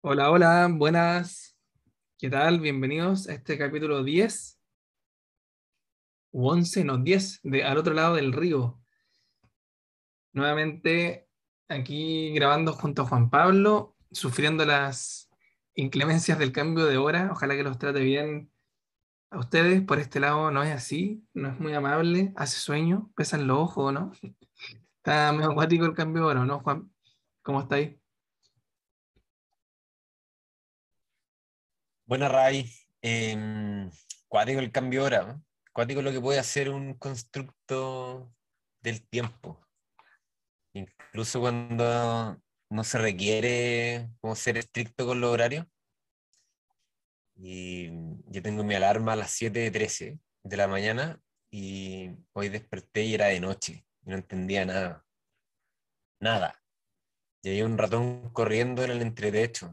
Hola, hola, buenas. ¿Qué tal? Bienvenidos a este capítulo 10 u 11, no, 10 de Al otro lado del río. Nuevamente aquí grabando junto a Juan Pablo, sufriendo las inclemencias del cambio de hora. Ojalá que los trate bien a ustedes. Por este lado no es así, no es muy amable, hace sueño, pesan los ojos, ¿no? Está medio acuático el cambio de hora, ¿no, Juan? ¿Cómo estáis? Buena, Ray. Cuático el cambio de hora, ¿no? Cuático lo que puede hacer un constructo del tiempo. Incluso cuando no se requiere como ser estricto con los horarios. Y yo tengo mi alarma a las 7:13 de la mañana y hoy desperté y era de noche. Y no entendía nada. Nada. Y había un ratón corriendo en el entretecho.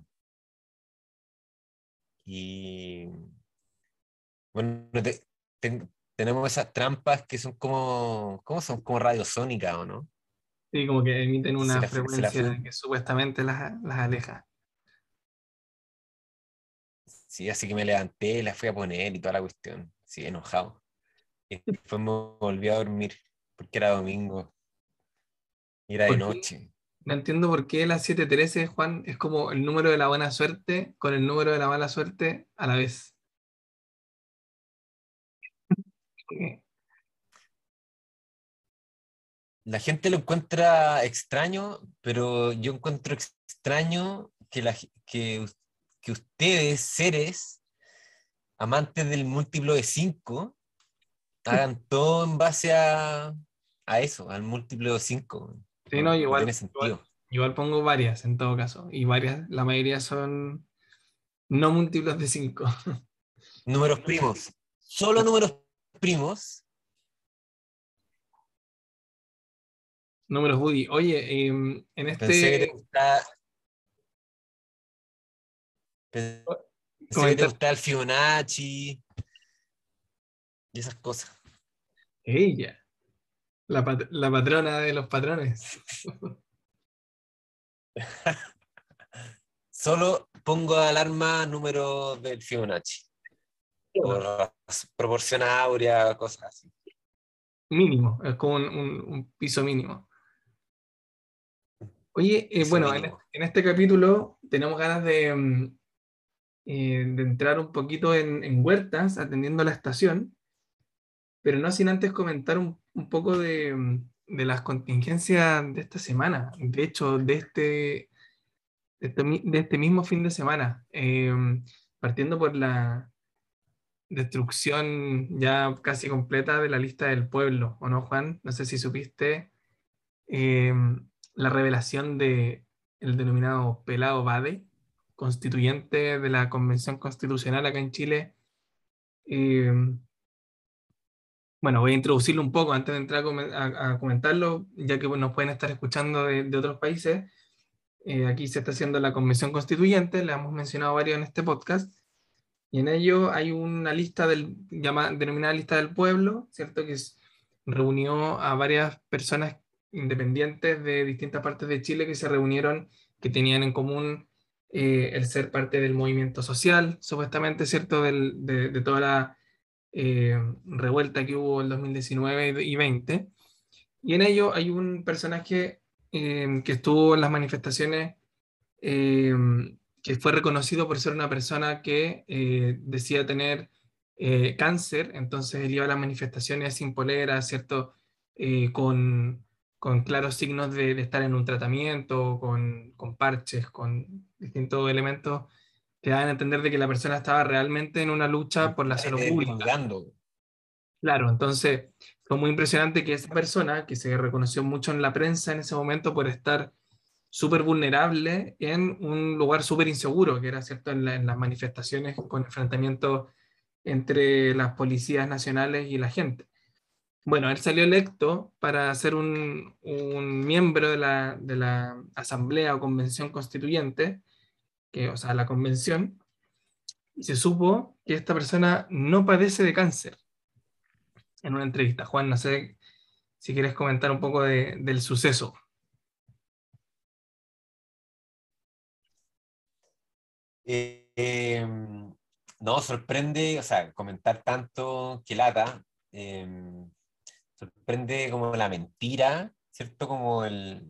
Y bueno, tenemos esas trampas que son como, ¿cómo son? Como radiosónicas, ¿o no? Sí, como que emiten Se una la frecuencia fui, que supuestamente las aleja. sí, así que me levanté, la fui a poner y toda la cuestión, sí, enojado. Y después me volví a dormir, porque era domingo y era de ¿Por qué? noche. No entiendo por qué la 713, Juan, es como el número de la buena suerte con el número de la mala suerte a la vez. Eh, La gente lo encuentra extraño, pero yo encuentro extraño que ustedes, seres amantes del múltiplo de 5 hagan todo en base a eso, al múltiplo de 5. Sí, No, no, no igual, tiene igual, sentido. igual pongo varias en todo caso. Y varias, la mayoría son no múltiplos de 5. Números primos. Solo números primos. Números Woody. Oye, en Pensé que te este gustaba, pensé que te comentar, gustaba el Fibonacci y esas cosas. ella, la patrona de los patrones. Solo pongo alarma número del Fibonacci. Por proporción áurea, cosas así. Mínimo, es como un piso mínimo. Oye, Piso bueno, mínimo. en este capítulo tenemos ganas de entrar un poquito en Huertas, atendiendo la estación, pero no sin antes comentar un poco de las contingencias de esta semana, de hecho, de este mismo fin de semana, partiendo por la destrucción ya casi completa de la lista del pueblo, ¿o no, Juan? No sé si supiste eh, la revelación de el denominado Pelado Bade, constituyente de la Convención Constitucional acá en Chile. Eh, bueno, voy a introducirlo un poco antes de entrar a comentarlo, ya que nos pueden estar escuchando de otros países. Aquí se está haciendo la Convención Constituyente, la hemos mencionado varios en este podcast, y en ello hay una lista denominada lista del pueblo, ¿cierto? Reunió a varias personas independientes de distintas partes de Chile que se reunieron, que tenían en común el ser parte del movimiento social, supuestamente, ¿cierto? De toda la revuelta que hubo en 2019 y 20. Y en ello hay un personaje que estuvo en las manifestaciones, eh, que fue reconocido por ser una persona que decía tener cáncer. Entonces él iba a las manifestaciones sin polera, ¿cierto? Con claros signos de estar en un tratamiento, con parches, con distintos elementos que daban a entender de que la persona estaba realmente en una lucha por la salud pública. Divulgando. Claro, entonces fue muy impresionante que esa persona, que se reconoció mucho en la prensa en ese momento por estar súper vulnerable en un lugar súper inseguro, que era, ¿cierto?, en las manifestaciones con enfrentamientos entre las policías nacionales y la gente. Bueno, él salió electo para ser un miembro de la Asamblea o Convención Constituyente, que, o sea, la convención, y se supo que esta persona no padece de cáncer en una entrevista. Juan, no sé si quieres comentar un poco del suceso. Eh, eh, no, sorprende, o sea, comentar tanto que lata, sorprende como la mentira, ¿cierto? Como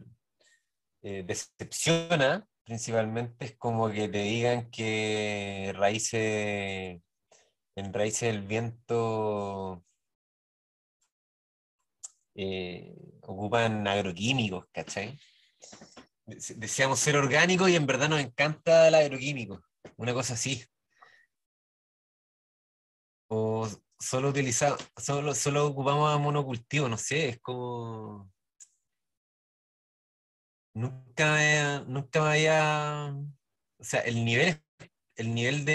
decepciona, principalmente, es como que te digan que en raíces del viento ocupan agroquímicos, ¿cachai? Deseamos ser orgánicos y en verdad nos encanta el agroquímico, una cosa así. O solo ocupamos monocultivo, no sé, es como nunca me había, o sea, el nivel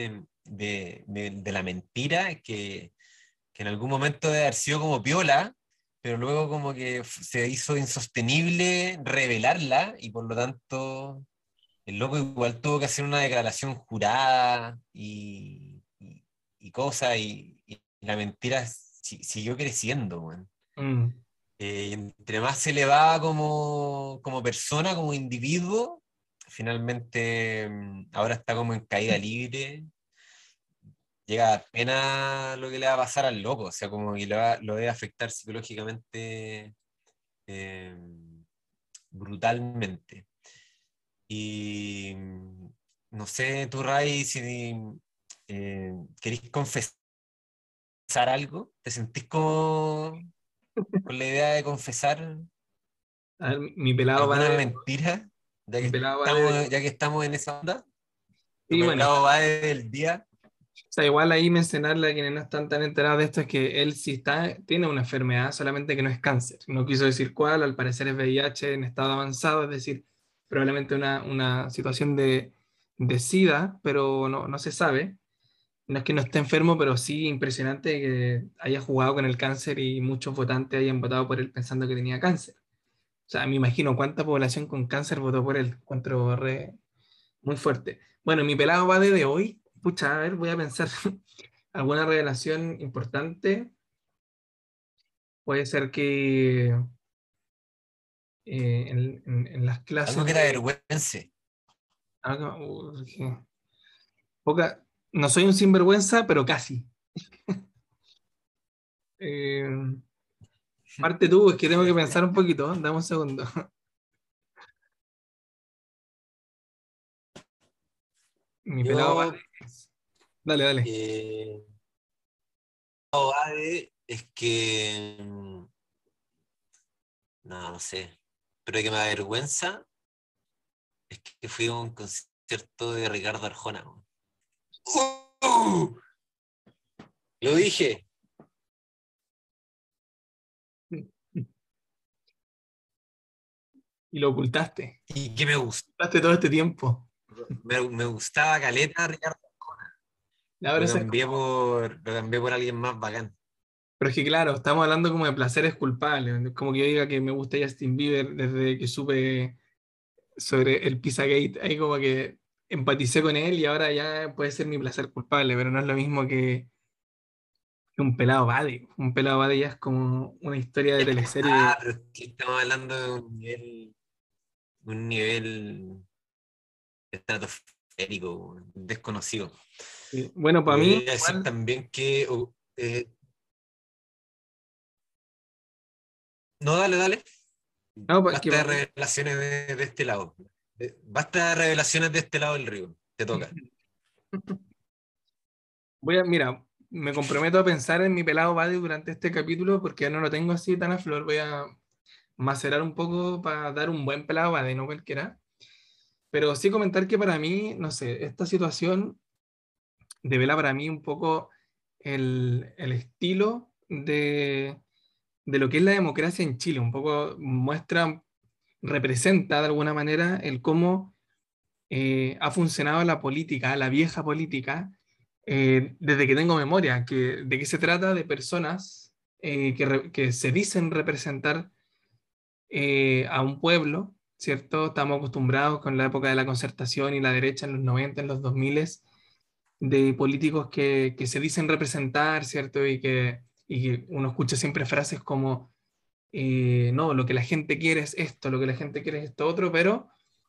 de la mentira que en algún momento debe haber sido como piola, pero luego como que se hizo insostenible revelarla y por lo tanto el loco igual tuvo que hacer una declaración jurada y cosas y la mentira siguió creciendo, weón. Mm, Y entre más se le va como persona, como individuo, finalmente ahora está como en caída libre. Llega a pena lo que le va a pasar al loco, o sea, como que lo debe afectar psicológicamente eh, brutalmente. Y no sé, tú, Ray, si queréis confesar algo, ¿te sentís como con la idea de confesar a ver, mi pelado va alguna de... mentira? Mi pelado va de... Ya que estamos en esa onda, tu Sí, bueno, igual, pelado va del día. o sea, igual ahí mencionarle a quienes no están tan enterados de esto es que él sí tiene una enfermedad, solamente que no es cáncer. No quiso decir cuál, al parecer es VIH en estado avanzado, es decir, probablemente una situación de SIDA, pero no se sabe. No es que no esté enfermo, pero sí impresionante que haya jugado con el cáncer y muchos votantes hayan votado por él pensando que tenía cáncer. O sea, me imagino cuánta población con cáncer votó por él. Encuentro muy fuerte. Bueno, mi pelado va de hoy. Pucha, a ver, voy a pensar alguna revelación importante. Puede ser que en las Algo clases que te de... avergüence. que poca, no soy un sinvergüenza, pero casi. Eh, parte tú, es que tengo que pensar un poquito. Dame un segundo. Mi pelado va Yo, Dale, dale. eh, Ade, es que, no sé, pero que me avergüenza es que fui a un concierto de Ricardo Arjona. ¿No? ¡Uh! Lo dije. Y lo ocultaste. Y que me gustó. Ocultaste todo este tiempo. Me gustaba Caleta Ricardo. Ahora eso es Lo cambié por alguien más bacán. Pero es que claro, estamos hablando como de placeres culpables. Como que yo diga que me gusta Justin Bieber desde que supe sobre el Pizzagate. Ahí como que empaticé con él y ahora ya puede ser mi placer culpable, pero no es lo mismo que un pelado Buddy. Un pelado Buddy ya es como una historia de teleserie. Pero es que estamos hablando de un nivel estratosférico, desconocido. Bueno, para mí, Podría decir igual, también que. No, dale, dale. no, que Basta de para mí, revelaciones de este lado. Basta de revelaciones de este lado del río. Te toca. mira, me comprometo a pensar en mi pelado Buddy durante este capítulo porque ya no lo tengo así tan a flor. Voy a macerar un poco para dar un buen pelado Buddy, no cualquiera. Pero sí comentar que para mí, no sé, esta situación devela para mí un poco el estilo de lo que es la democracia en Chile. Un poco muestra, representa de alguna manera el cómo ha funcionado la política, la vieja política, desde que tengo memoria. ¿De qué se trata? De personas que se dicen representar a un pueblo, ¿cierto? Estamos acostumbrados con la época de la concertación y la derecha en los 90 en los 2000, de políticos que se dicen representar, ¿cierto? Y que uno escucha siempre frases como, no, lo que la gente quiere es esto, lo que la gente quiere es esto otro, pero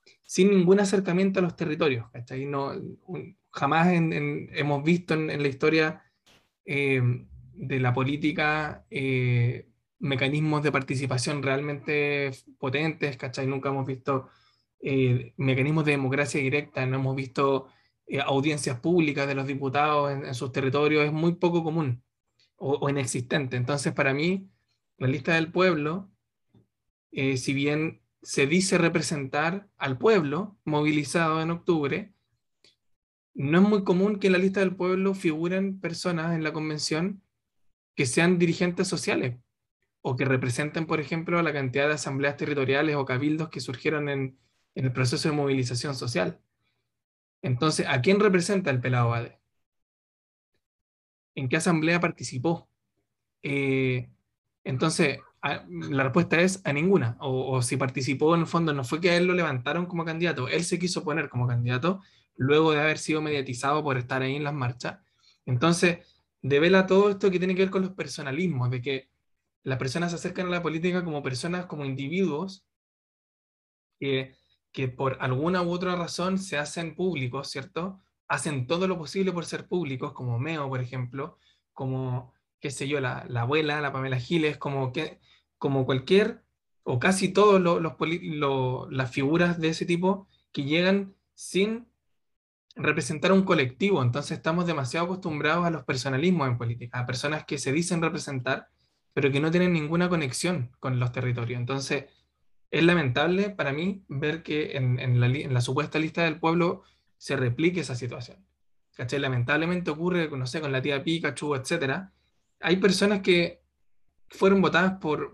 sin ningún acercamiento a los territorios, ¿cachai? No, jamás hemos visto en la historia eh, de la política mecanismos de participación realmente potentes, ¿cachai? Nunca hemos visto mecanismos de democracia directa, no hemos visto audiencias públicas de los diputados en sus territorios, es muy poco común o inexistente. Entonces, para mí, la lista del pueblo, si bien se dice representar al pueblo movilizado en octubre, no es muy común que en la lista del pueblo figuren personas en la convención que sean dirigentes sociales o que representen, por ejemplo, la cantidad de asambleas territoriales o cabildos que surgieron en el proceso de movilización social. Entonces, ¿a quién representa el Pelado Bade? ¿En qué asamblea participó? Eh, entonces, la respuesta es a ninguna. O si participó, en el fondo, no fue que a él lo levantaron como candidato, él se quiso poner como candidato luego de haber sido mediatizado por estar ahí en las marchas. Entonces, devela todo esto que tiene que ver con los personalismos, de que las personas se acercan a la política como personas, como individuos, que, que por alguna u otra razón se hacen públicos, ¿cierto? Hacen todo lo posible por ser públicos, como Meo, por ejemplo, como, qué sé yo, la abuela, la Pamela Giles, como cualquier, o casi todos las figuras de ese tipo que llegan sin representar un colectivo. Entonces estamos demasiado acostumbrados a los personalismos en política, a personas que se dicen representar, pero que no tienen ninguna conexión con los territorios. Entonces, es lamentable para mí ver que en la supuesta lista del pueblo se replique esa situación. ¿Cachai? Lamentablemente ocurre, no sé, con la tía Pikachu, etcétera. Hay personas que fueron votadas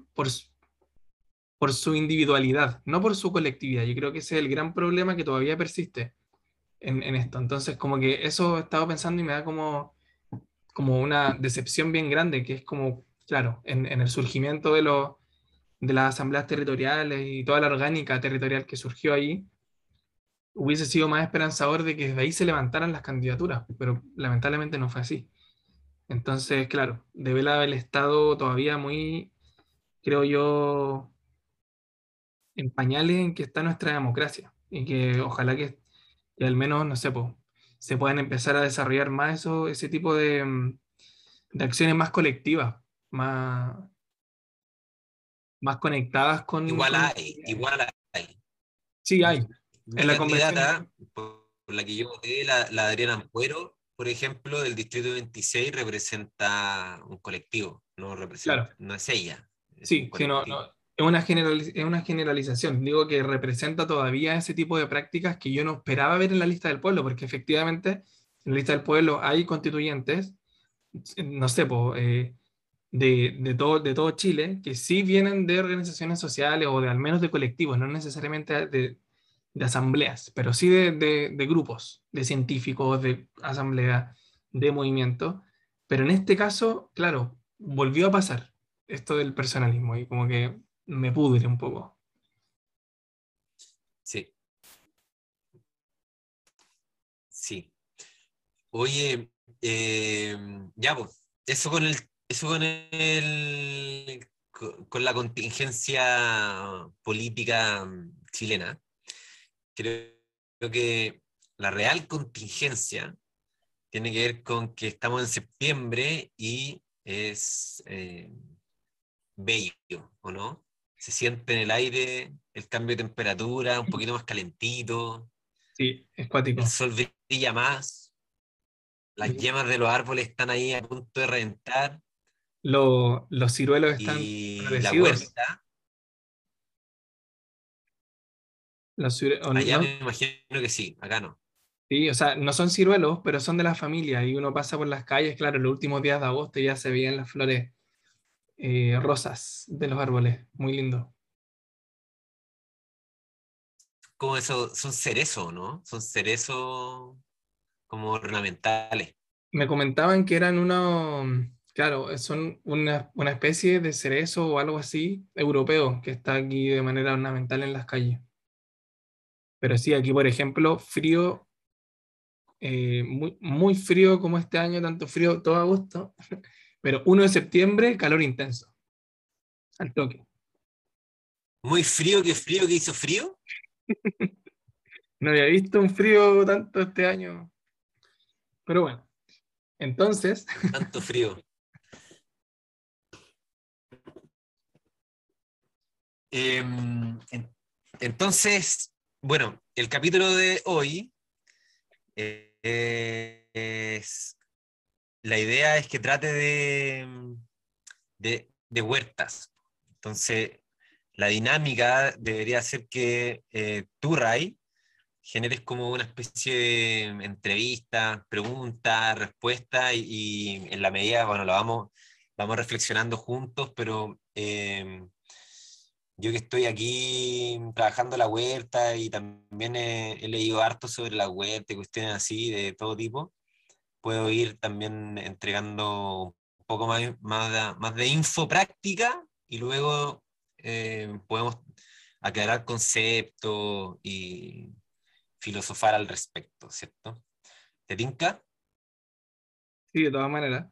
por su individualidad, no por su colectividad. Yo creo que ese es el gran problema que todavía persiste en esto. Entonces, como que eso he estado pensando y me da como una decepción bien grande, que es como, claro, en el surgimiento de las asambleas territoriales y toda la orgánica territorial que surgió ahí, hubiese sido más esperanzador de que desde ahí se levantaran las candidaturas, pero lamentablemente no fue así. Entonces, claro, devela el Estado todavía muy, creo yo, en pañales en que está nuestra democracia y que ojalá que al menos, no sé, po, se puedan empezar a desarrollar más ese tipo de acciones más colectivas, más, más conectadas Igual con las hay, comunidades. igual hay. Sí, hay. Mi En la convención. candidata, por la que yo voté, la Adriana Ampuero, por ejemplo, del Distrito 26, representa un colectivo, no representa, Claro. no es ella, es un Sí, sí, no, colectivo. no, es una generalización. Digo que representa todavía ese tipo de prácticas que yo no esperaba ver en la lista del pueblo, porque efectivamente en la lista del pueblo hay constituyentes, no sé, po, de todo Chile, que sí vienen de organizaciones sociales o de al menos de colectivos, no necesariamente de asambleas, pero sí de grupos, de científicos, de asambleas, de movimientos. Pero en este caso, claro, volvió a pasar esto del personalismo y como que me pudre un poco. Sí, sí. Oye, ya, pues, con la contingencia política chilena. Creo que la real contingencia tiene que ver con que estamos en septiembre y es bello, ¿o no? Se siente en el aire el cambio de temperatura, un poquito más calentito, Sí, es el cuático. sol brilla más, las yemas de los árboles están ahí a punto de reventar Los ciruelos están y la florecidos. huerta, allá No, me imagino que sí, acá no. sí, o sea, no son ciruelos, pero son de la familia y uno pasa por las calles, claro, los últimos días de agosto ya se veían las flores rosas de los árboles. Muy lindo. Como eso, son cerezos, ¿no? Son cerezos como ornamentales. Me comentaban que eran unos, claro, son una especie de cerezo o algo así europeo que está aquí de manera ornamental en las calles. Pero sí, aquí, por ejemplo, frío, muy, muy frío como este año, tanto frío todo agosto, pero 1 de septiembre, calor intenso, al toque. Muy frío que hizo frío. No había visto un frío tanto este año. Pero bueno, entonces, Tanto frío. Entonces, bueno, el capítulo de hoy es, la idea es que trate de huertas. Entonces, la dinámica debería ser que tú, Ray, generes como una especie de entrevista, pregunta, respuesta y en la medida, bueno, vamos reflexionando juntos, pero yo que estoy aquí trabajando la huerta y también he leído harto sobre la huerta y cuestiones así de todo tipo, puedo ir también entregando un poco más de info práctica y luego podemos aclarar conceptos y filosofar al respecto, ¿cierto? ¿Te tinca? sí, de todas maneras.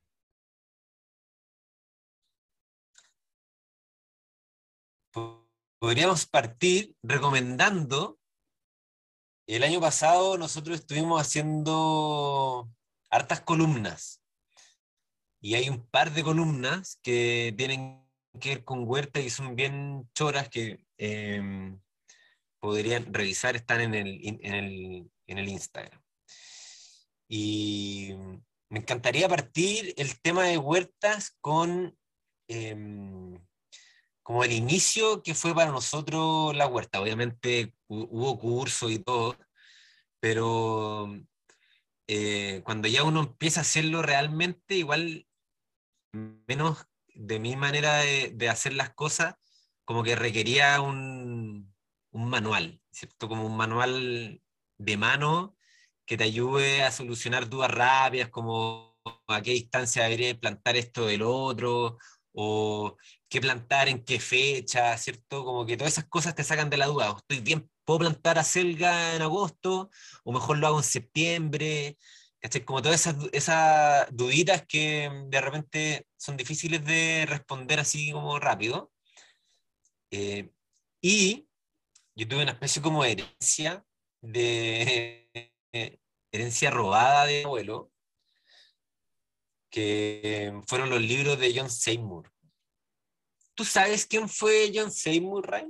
Podríamos partir recomendando, el año pasado nosotros estuvimos haciendo hartas columnas y hay un par de columnas que tienen que ver con huerta y son bien choras que podrían revisar, están en el Instagram. Y me encantaría partir el tema de huertas con como el inicio que fue para nosotros la huerta. Obviamente hubo cursos y todo, pero cuando ya uno empieza a hacerlo realmente, igual menos de mi manera de hacer las cosas, como que requería un manual, ¿cierto? Como un manual de mano que te ayude a solucionar dudas rápidas, como a qué distancia debería plantar esto del otro, o qué plantar en qué fecha, ¿cierto? Como que todas esas cosas te sacan de la duda. O estoy bien, puedo plantar acelga en agosto, o mejor lo hago en septiembre. ¿Cachai? Como todas esas duditas que de repente son difíciles de responder así como rápido. Eh, y yo tuve una especie como de de herencia robada de mi abuelo, que fueron los libros de John Seymour. ¿Tú sabes quién fue John Seymour, Ray?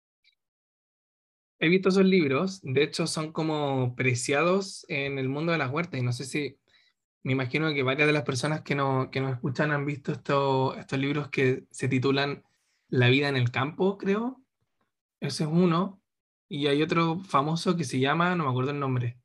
He visto esos libros, de hecho son como preciados en el mundo de las huertas y no sé si, me imagino que varias de las personas que nos escuchan han visto estos libros que se titulan La vida en el campo, creo. Ese es uno. Y hay otro famoso que se llama, no me acuerdo el nombre.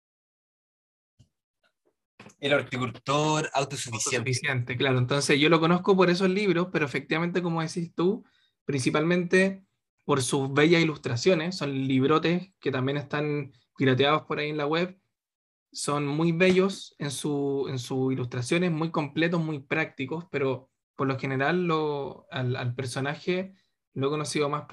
El horticultor autosuficiente. Autosuficiente, claro. Entonces yo lo conozco por esos libros, pero efectivamente, como decís tú, principalmente por sus bellas ilustraciones. Son librotes que también están pirateados por ahí en la web. Son muy bellos en sus ilustraciones, muy completos, muy prácticos, pero por lo general al personaje lo he conocido más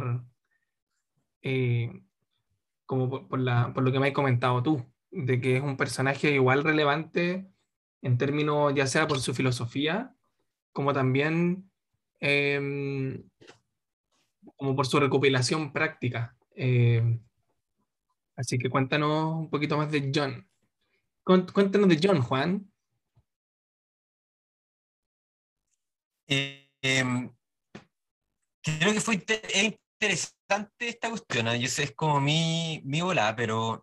eh, como por lo que me has comentado tú, de que es un personaje igual relevante en términos ya sea por su filosofía, como también eh, como por su recopilación práctica. Así que cuéntanos un poquito más de John. Cuéntanos de John, Juan. Eh, eh, Creo que es interesante esta cuestión. Yo sé, es como mi volada, pero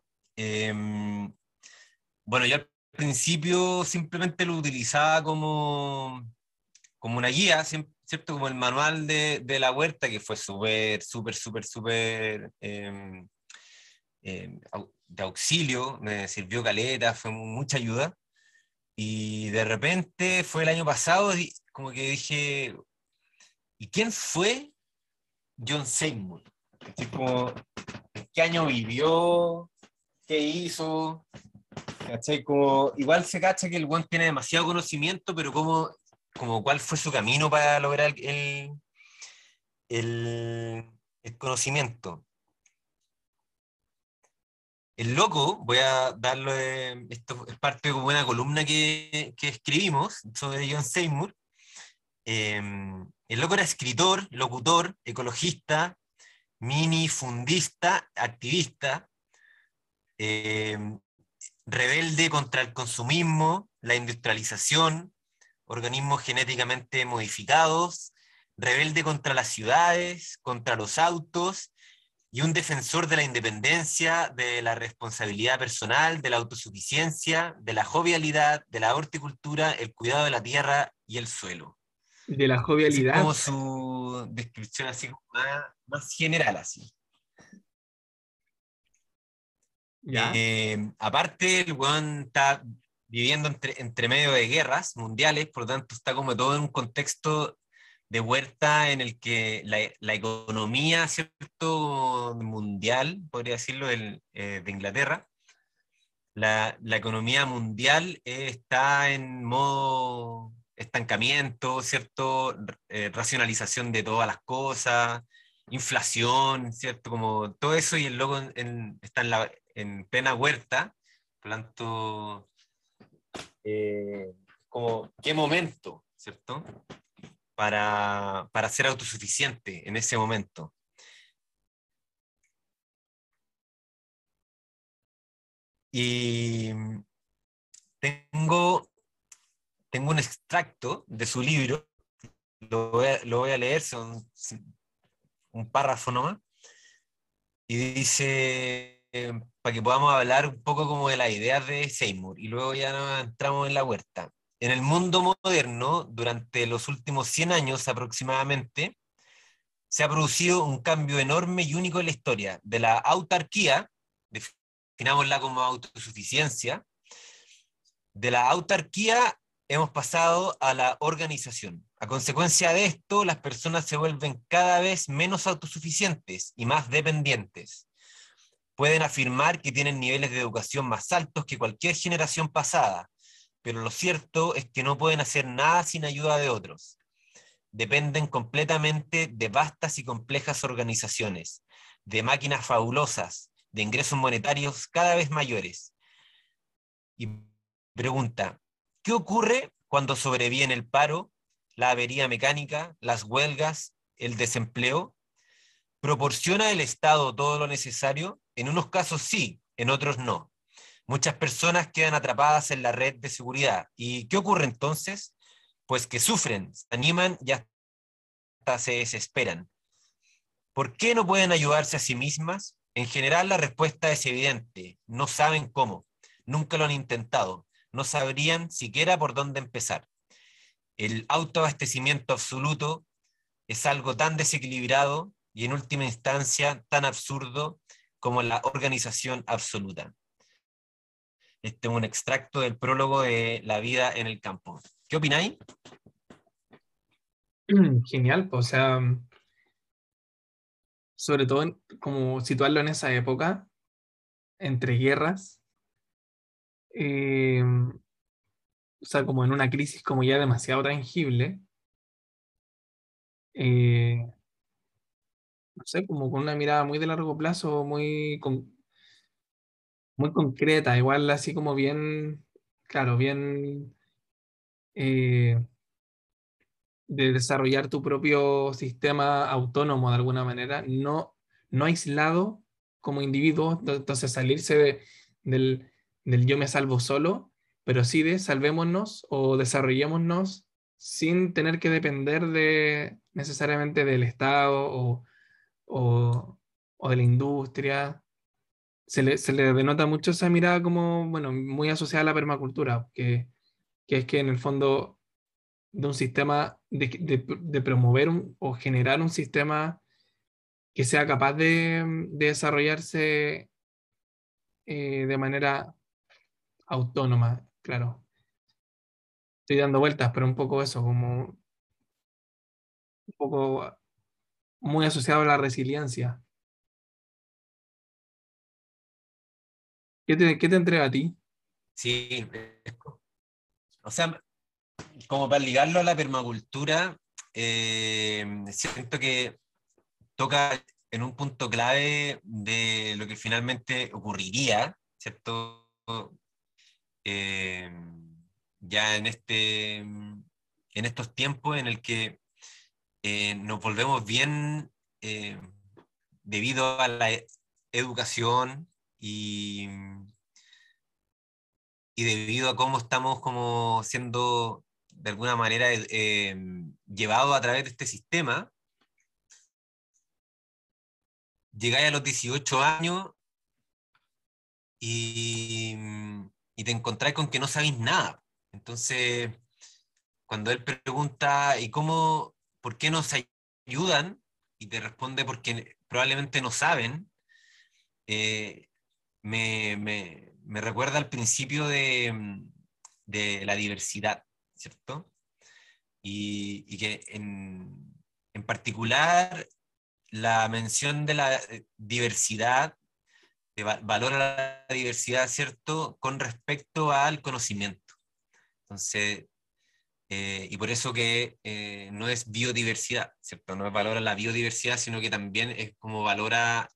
bueno, yo al principio simplemente lo utilizaba como una guía, ¿cierto? Como el manual de la huerta, que fue súper de auxilio, me sirvió caleta, fue mucha ayuda. Y de repente fue el año pasado, como que dije, ¿y quién fue John Seymour? Así como, ¿qué año vivió? ¿Qué hizo? ¿Cachai? Como, igual se cacha que el buen tiene demasiado conocimiento, pero como cuál fue su camino para lograr el conocimiento. El loco, voy a darle, esto es parte de como una columna que escribimos sobre John Seymour. El loco era escritor, locutor, ecologista, minifundista, activista, eh, rebelde contra el consumismo, la industrialización, organismos genéticamente modificados, rebelde contra las ciudades, contra los autos, y un defensor de la independencia, de la responsabilidad personal, de la autosuficiencia, de la jovialidad, de la horticultura, el cuidado de la tierra y el suelo. De la Esa es como jovialidad, su descripción así como más general así. ¿ya? Aparte, el weón está viviendo entre medio de guerras mundiales, por lo tanto está como todo en un contexto de huerta en el que la economía, ¿cierto? Mundial, podría decirlo, de Inglaterra, la economía mundial está en modo estancamiento, ¿cierto? Racionalización de todas las cosas, inflación, ¿cierto? Como todo eso, y el loco está en plena huerta, por lo tanto, eh, como, ¿qué momento, ¿cierto? Para ser autosuficiente en ese momento. Y tengo, tengo un extracto de su libro, lo voy a leer, son un párrafo nomás, y dice, para que podamos hablar un poco como de las ideas de Seymour, y luego ya nos entramos en la huerta. En el mundo moderno, durante los últimos 100 años aproximadamente, se ha producido un cambio enorme y único en la historia, de la autarquía, definámosla como autosuficiencia, de la autarquía hemos pasado a la organización. A consecuencia de esto, las personas se vuelven cada vez menos autosuficientes y más dependientes. Pueden afirmar que tienen niveles de educación más altos que cualquier generación pasada, pero lo cierto es que no pueden hacer nada sin ayuda de otros. Dependen completamente de vastas y complejas organizaciones, de máquinas fabulosas, de ingresos monetarios cada vez mayores. Y pregunta, ¿qué ocurre cuando sobreviene el paro, la avería mecánica, las huelgas, el desempleo? ¿Proporciona el Estado todo lo necesario? En unos casos sí, en otros no. Muchas personas quedan atrapadas en la red de seguridad. ¿Y qué ocurre entonces? Pues que sufren, se animan y hasta se desesperan. ¿Por qué no pueden ayudarse a sí mismas? En general la respuesta es evidente, no saben cómo, nunca lo han intentado, no sabrían siquiera por dónde empezar. El autoabastecimiento absoluto es algo tan desequilibrado y en última instancia tan absurdo como la organización absoluta. Este es un extracto del prólogo de La vida en el campo. ¿Qué opináis? Genial, pues, o sea, sobre todo como situarlo en esa época, entre guerras, o sea, como en una crisis como ya demasiado tangible, eh, no sé, como con una mirada muy de largo plazo, muy concreta, igual así como bien, claro, bien eh, de desarrollar tu propio sistema autónomo de alguna manera, no aislado como individuo, entonces salirse del, del yo me salvo solo, pero sí de salvémonos o desarrollémonos sin tener que depender de necesariamente del Estado o, o de la industria. Se le denota mucho esa mirada como, bueno, muy asociada a la permacultura, que es que en el fondo de un sistema, de promover o generar un sistema que sea capaz de desarrollarse de manera autónoma, claro. Estoy dando vueltas, pero un poco eso, como un poco muy asociado a la resiliencia. Qué te entrega a ti? Sí, o sea, como para ligarlo a la permacultura, siento que toca en un punto clave de lo que finalmente ocurriría, ¿cierto? Eh, ya en estos tiempos en el que nos volvemos bien, debido a la educación y debido a cómo estamos como siendo de alguna manera llevados a través de este sistema, llegáis a los 18 años y, y te encontráis con que no sabéis nada. Entonces, cuando él pregunta, ¿y cómo, por qué nos ayudan? Y te responde porque probablemente no saben, eh, me recuerda al principio de la diversidad, ¿cierto? Y que en particular la mención de la diversidad, de valor a la diversidad, ¿cierto? Con respecto al conocimiento. Entonces, y por eso que no es biodiversidad, ¿cierto? No es valor a la biodiversidad, sino que también es como valora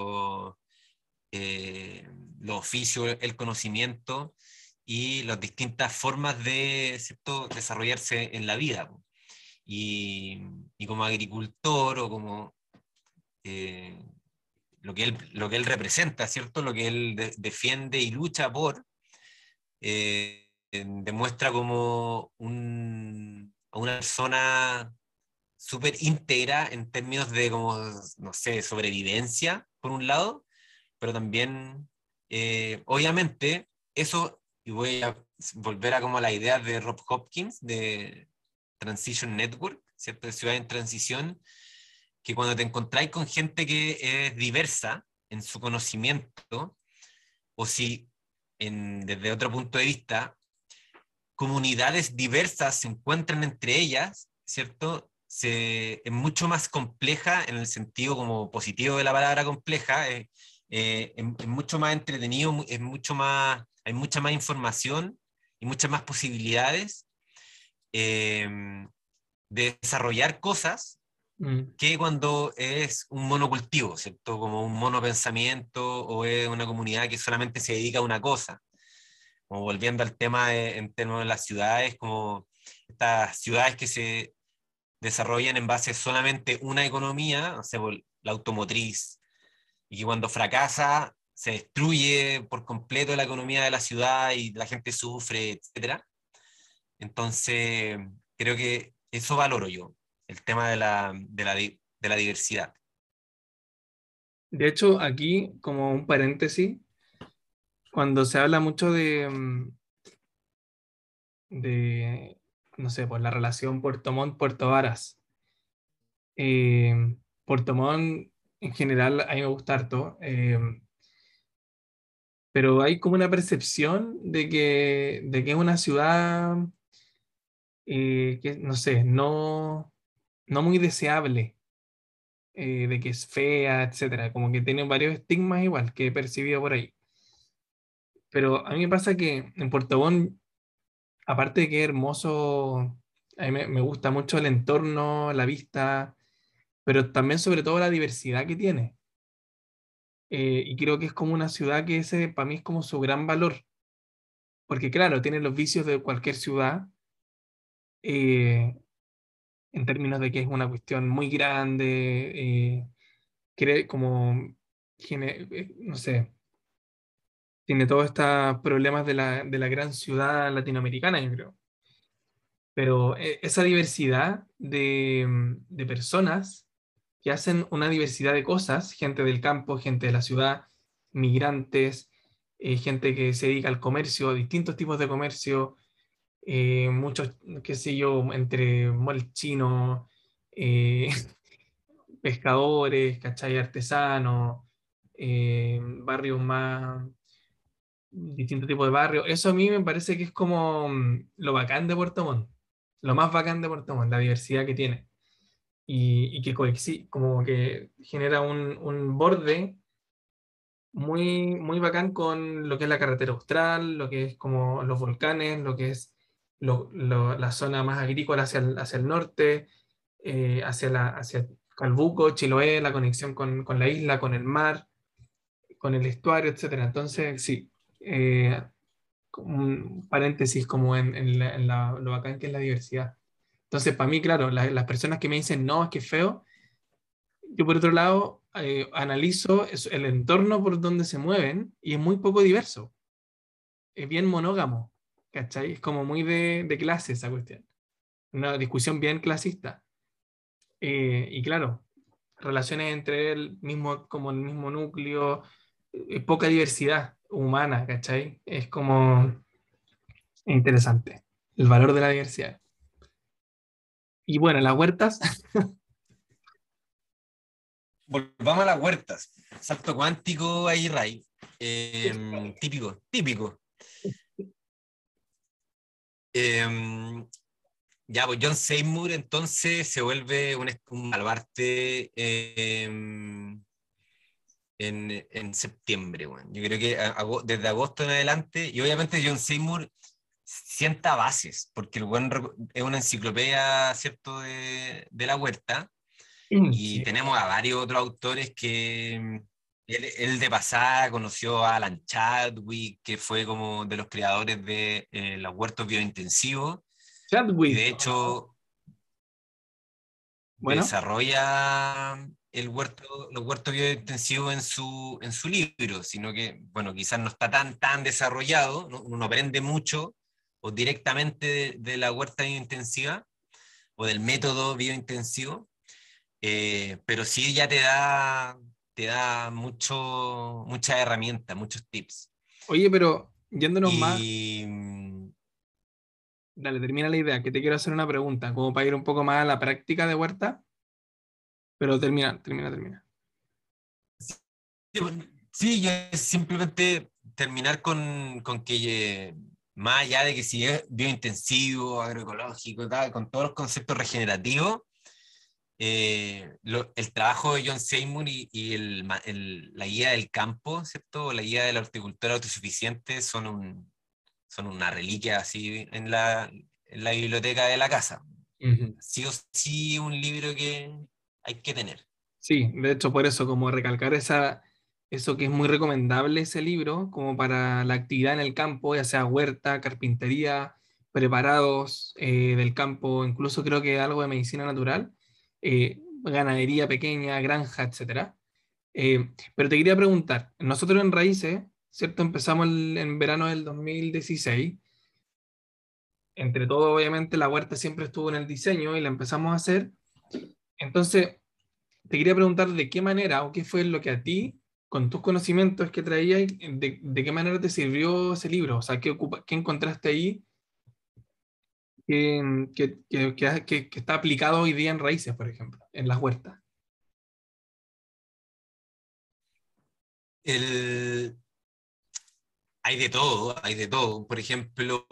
los oficios, el conocimiento y las distintas formas de, ¿cierto?, desarrollarse en la vida. Y como agricultor o como eh, lo que él representa, ¿cierto? Lo que él defiende y lucha por, demuestra como una persona súper íntegra en términos de como, no sé, sobrevivencia, por un lado, pero también, obviamente, eso, y voy a volver a como la idea de Rob Hopkins, de Transition Network, ¿cierto? De ciudad en transición, que cuando te encontráis con gente que es diversa en su conocimiento, o si desde otro punto de vista, comunidades diversas se encuentran entre ellas, ¿cierto? Es mucho más compleja en el sentido como positivo de la palabra compleja, es mucho más entretenido, es mucho más, hay mucha más información y muchas más posibilidades eh, de desarrollar cosas Mm. que cuando es un monocultivo, ¿cierto? Como un monopensamiento o es una comunidad que solamente se dedica a una cosa. Como volviendo al tema en términos de las ciudades, como estas ciudades que se desarrollan en base solamente una economía, o sea, la automotriz, y que cuando fracasa se destruye por completo la economía de la ciudad y la gente sufre, etcétera. Entonces, creo que eso valoro yo, el tema de la diversidad. De hecho, aquí, como un paréntesis, cuando se habla mucho de, no sé, pues la relación Puerto Montt-Puerto Varas, Puerto Montt en general a mí me gusta harto, pero hay como una percepción de que es una ciudad que, no sé, no muy deseable, de que es fea, etcétera, como que tiene varios estigmas igual que he percibido por ahí. Pero a mí me pasa que en Puerto Montt, aparte de que es hermoso, a mí me gusta mucho el entorno, la vista, pero también sobre todo la diversidad que tiene. Y creo que es como una ciudad que ese para mí es como su gran valor, porque claro, tiene los vicios de cualquier ciudad, eh, en términos de que es una cuestión muy grande, como, no sé, tiene todos estos problemas de la gran ciudad latinoamericana, yo creo. Pero esa diversidad de personas que hacen una diversidad de cosas, gente del campo, gente de la ciudad, migrantes, gente que se dedica al comercio, distintos tipos de comercio, muchos, qué sé yo, entre molchinos, eh, pescadores, ¿cachai? Artesanos, barrios más, distintos tipos de barrios. Eso a mí me parece que es como lo bacán de Puerto Montt, lo más bacán de Puerto Montt, la diversidad que tiene. Y que como que genera un borde muy, muy bacán con lo que es la carretera austral, lo que es como los volcanes, lo que es la zona más agrícola hacia el norte, hacia Calbuco, Chiloé, la conexión con la isla, con el mar, con el estuario, etcétera. Entonces, sí, como un paréntesis como lo bacán que es la diversidad. Entonces, para mí, claro, las personas que me dicen, no, es que es feo, yo por otro lado analizo el entorno por donde se mueven y es muy poco diverso. Es bien monógamo, ¿cachai? Es como muy de clase esa cuestión. Una discusión bien clasista. Y claro, relaciones entre él mismo, como el mismo núcleo, poca diversidad humana, ¿cachai? Es como interesante el valor de la diversidad. Y bueno, las huertas, Volvamos a las huertas. Salto cuántico ahí, Ray. Típico, típico. Eh, ya, pues John Seymour entonces se vuelve un baluarte en septiembre. Bueno. Yo creo que desde agosto en adelante, y obviamente John Seymour sienta bases, porque el buen es una enciclopedia, ¿cierto?, de la huerta, y sí, tenemos a varios otros autores que él de pasada conoció a Alan Chadwick, que fue como de los creadores de los huertos biointensivos, y Chadwick, de ¿o no? hecho Bueno, desarrolla los huertos biointensivos en su libro, sino que, bueno, quizás no está tan desarrollado, ¿no? Uno aprende mucho o directamente de la huerta biointensiva o del método biointensivo, pero sí ya te da muchas herramientas, muchos tips. oye, pero yéndonos más, Y dale, termina la idea, que te quiero hacer una pregunta, como para ir un poco más a la práctica de huerta, pero termina. sí, yo simplemente terminar con que más allá de que si es biointensivo, agroecológico, tal, con todos los conceptos regenerativos, el trabajo de John Seymour y la guía del campo, ¿cierto? La guía de la horticultura autosuficiente son una reliquia así en la biblioteca de la casa. Ujú. Sí o sí un libro que hay que tener. Sí, de hecho, por eso, como recalcar eso que es muy recomendable ese libro, como para la actividad en el campo, ya sea huerta, carpintería, preparados del campo, incluso creo que algo de medicina natural, ganadería pequeña, granja, etcétera. Pero te quería preguntar, nosotros en Raíces, ¿cierto? Empezamos en verano del 2016. Entre todo, obviamente, la huerta siempre estuvo en el diseño y la empezamos a hacer. Entonces, te quería preguntar de qué manera o qué fue lo que a ti, con tus conocimientos que traías, de qué manera te sirvió ese libro. O sea, qué encontraste ahí que está aplicado hoy día en Raíces, por ejemplo, en las huertas. El, Hay de todo, hay de todo. Por ejemplo,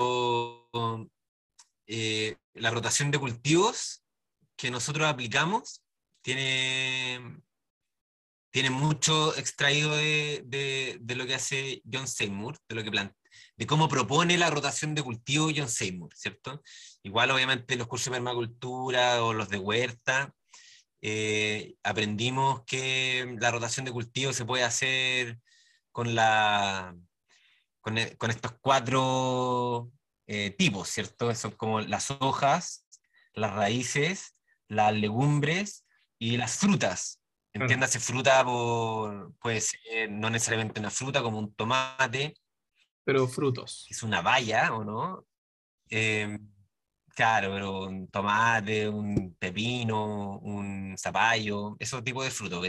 la rotación de cultivos que nosotros aplicamos tiene, tiene mucho extraído de lo que hace John Seymour, de cómo propone la rotación de cultivo John Seymour, ¿cierto? Igual, obviamente, los cursos de permacultura o los de huerta, aprendimos que la rotación de cultivo se puede hacer con con estos cuatro tipos, ¿cierto? Son como las hojas, las raíces, las legumbres y las frutas. Claro, Entiéndase fruta puede ser no necesariamente una fruta como un tomate, pero que frutos. es una baya, ¿o no? Eh, claro, pero un tomate, un pepino, un zapallo, esos tipos de frutos,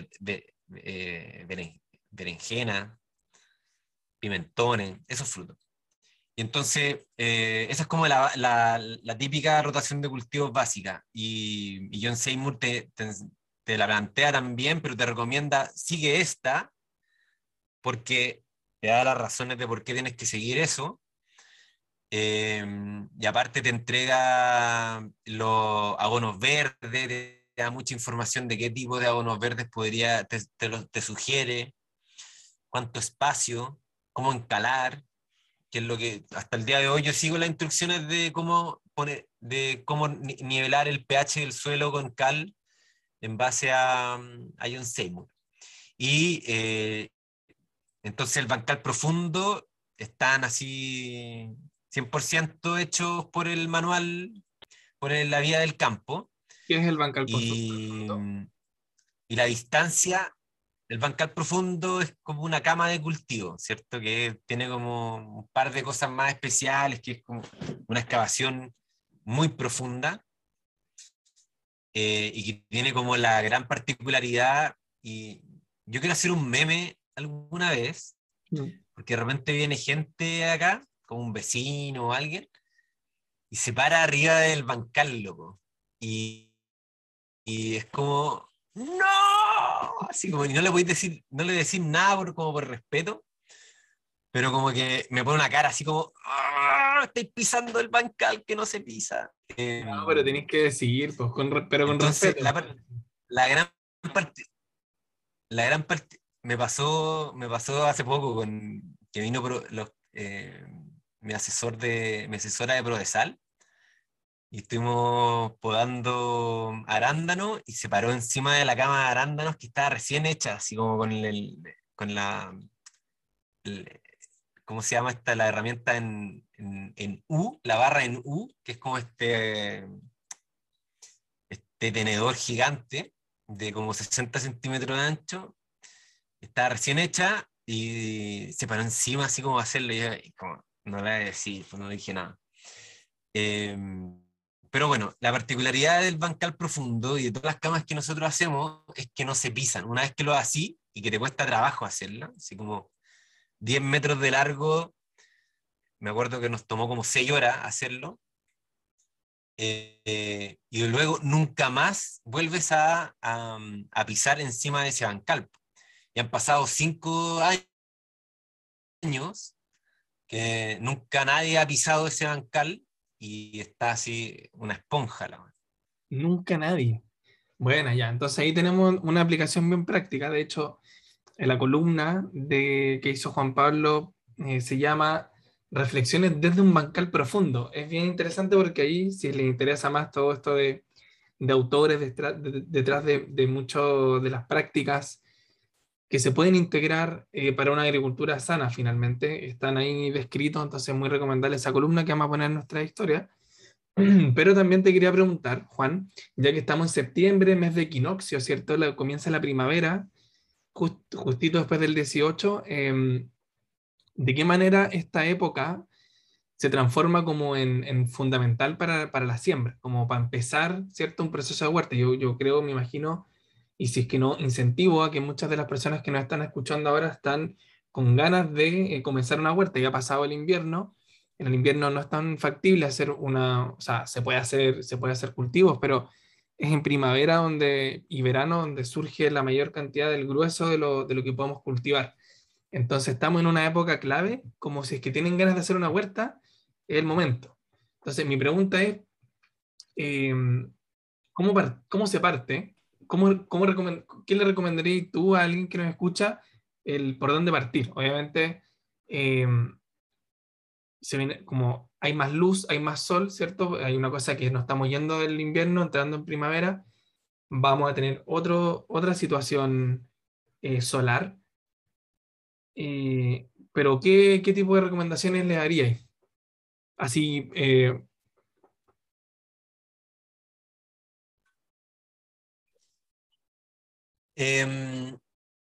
berenjena, pimentones, esos frutos. Y entonces, esa es como la típica rotación de cultivos básica. Y John Seymour te la plantea también, pero te recomienda, sigue esta, porque te da las razones de por qué tienes que seguir eso. Eh, y aparte te entrega los abonos verdes, te da mucha información de qué tipo de abonos verdes te sugiere, cuánto espacio, cómo encalar, que es lo que hasta el día de hoy yo sigo las instrucciones de cómo nivelar el pH del suelo con cal en base a John Seymour. Y entonces el bancal profundo están así 100% hechos por el manual, la vía del campo. ¿Qué es el bancal Y, profundo? Y la distancia, el bancal profundo es como una cama de cultivo, ¿cierto? Que tiene como un par de cosas más especiales, que es como una excavación muy profunda, y que tiene como la gran particularidad, y yo quiero hacer un meme alguna vez, Mm. porque de repente viene gente acá, como un vecino o alguien, y se para arriba del bancal, loco. Y es como, ¡no! Así como, y no le voy a decir, no le decir nada como por respeto, pero como que me pone una cara así como, ¡ah! Estoy pisando el bancal que no se pisa. No, pero tenéis que decir, pues, pero con Entonces, respeto. la gran parte, la gran parte, me pasó hace poco con que vino mi asesora de Prodesal, y estuvimos podando arándanos y se paró encima de la cama de arándanos que estaba recién hecha, así como con el- ¿cómo se llama esta? La herramienta en U, la barra en U, que es como este tenedor gigante de como 60 centímetros de ancho. Estaba recién hecha y se paró encima así como a hacerlo y como, no le voy a decir, pues no le dije nada. Eh, pero bueno, la particularidad del bancal profundo y de todas las camas que nosotros hacemos es que no se pisan. Una vez que lo haces así y que te cuesta trabajo hacerla, así como 10 metros de largo, me acuerdo que nos tomó como 6 horas hacerlo, y luego nunca más vuelves a pisar encima de ese bancal. Y han pasado 5 años que nunca nadie ha pisado ese bancal y está así una esponja la verdad. Nunca nadie. Bueno, ya, entonces ahí tenemos una aplicación bien práctica. De hecho, en la columna que hizo Juan Pablo se llama Reflexiones desde un bancal profundo. Es bien interesante porque ahí, si les interesa más todo esto de autores detrás de muchas de las prácticas que se pueden integrar para una agricultura sana, finalmente, están ahí descritos, entonces es muy recomendable esa columna que vamos a poner en nuestra historia. Pero también te quería preguntar, Juan, ya que estamos en septiembre, mes de equinoccio, ¿cierto? Comienza la primavera, justito después del 18, ¿de qué manera esta época se transforma como en fundamental para la siembra, como para empezar, ¿cierto? Un proceso de huerta? Yo creo, me imagino, y si es que no, incentivo a que muchas de las personas que nos están escuchando ahora están con ganas de comenzar una huerta. Ya ha pasado el invierno, en el invierno no es tan factible hacer o sea, se puede hacer cultivos, pero es en primavera y verano donde surge la mayor cantidad del grueso de lo que podemos cultivar. Entonces estamos en una época clave, como si es que tienen ganas de hacer una huerta, es el momento. Entonces mi pregunta es, eh, ¿cómo se parte? ¿Qué le recomendarías tú a alguien que nos escucha por dónde partir? Obviamente, eh, como hay más luz, hay más sol, ¿cierto? Hay una cosa que nos estamos yendo del invierno, entrando en primavera, vamos a tener otra situación solar. Pero ¿qué tipo de recomendaciones le daríais? Así, Eh,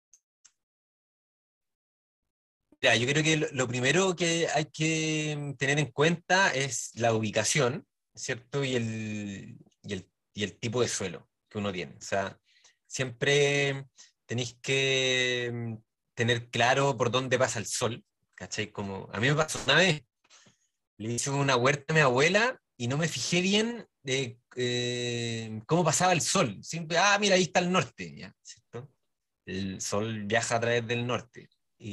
Mira, yo creo que lo primero que hay que tener en cuenta es la ubicación, ¿cierto? Y el tipo de suelo que uno tiene. O sea, siempre tenéis que tener claro por dónde pasa el sol, ¿cachai? Como a mí me pasó una vez, le hice una huerta a mi abuela y no me fijé bien de cómo pasaba el sol. Siempre, mira, ahí está el norte, ¿ya? ¿Cierto? El sol viaja a través del norte.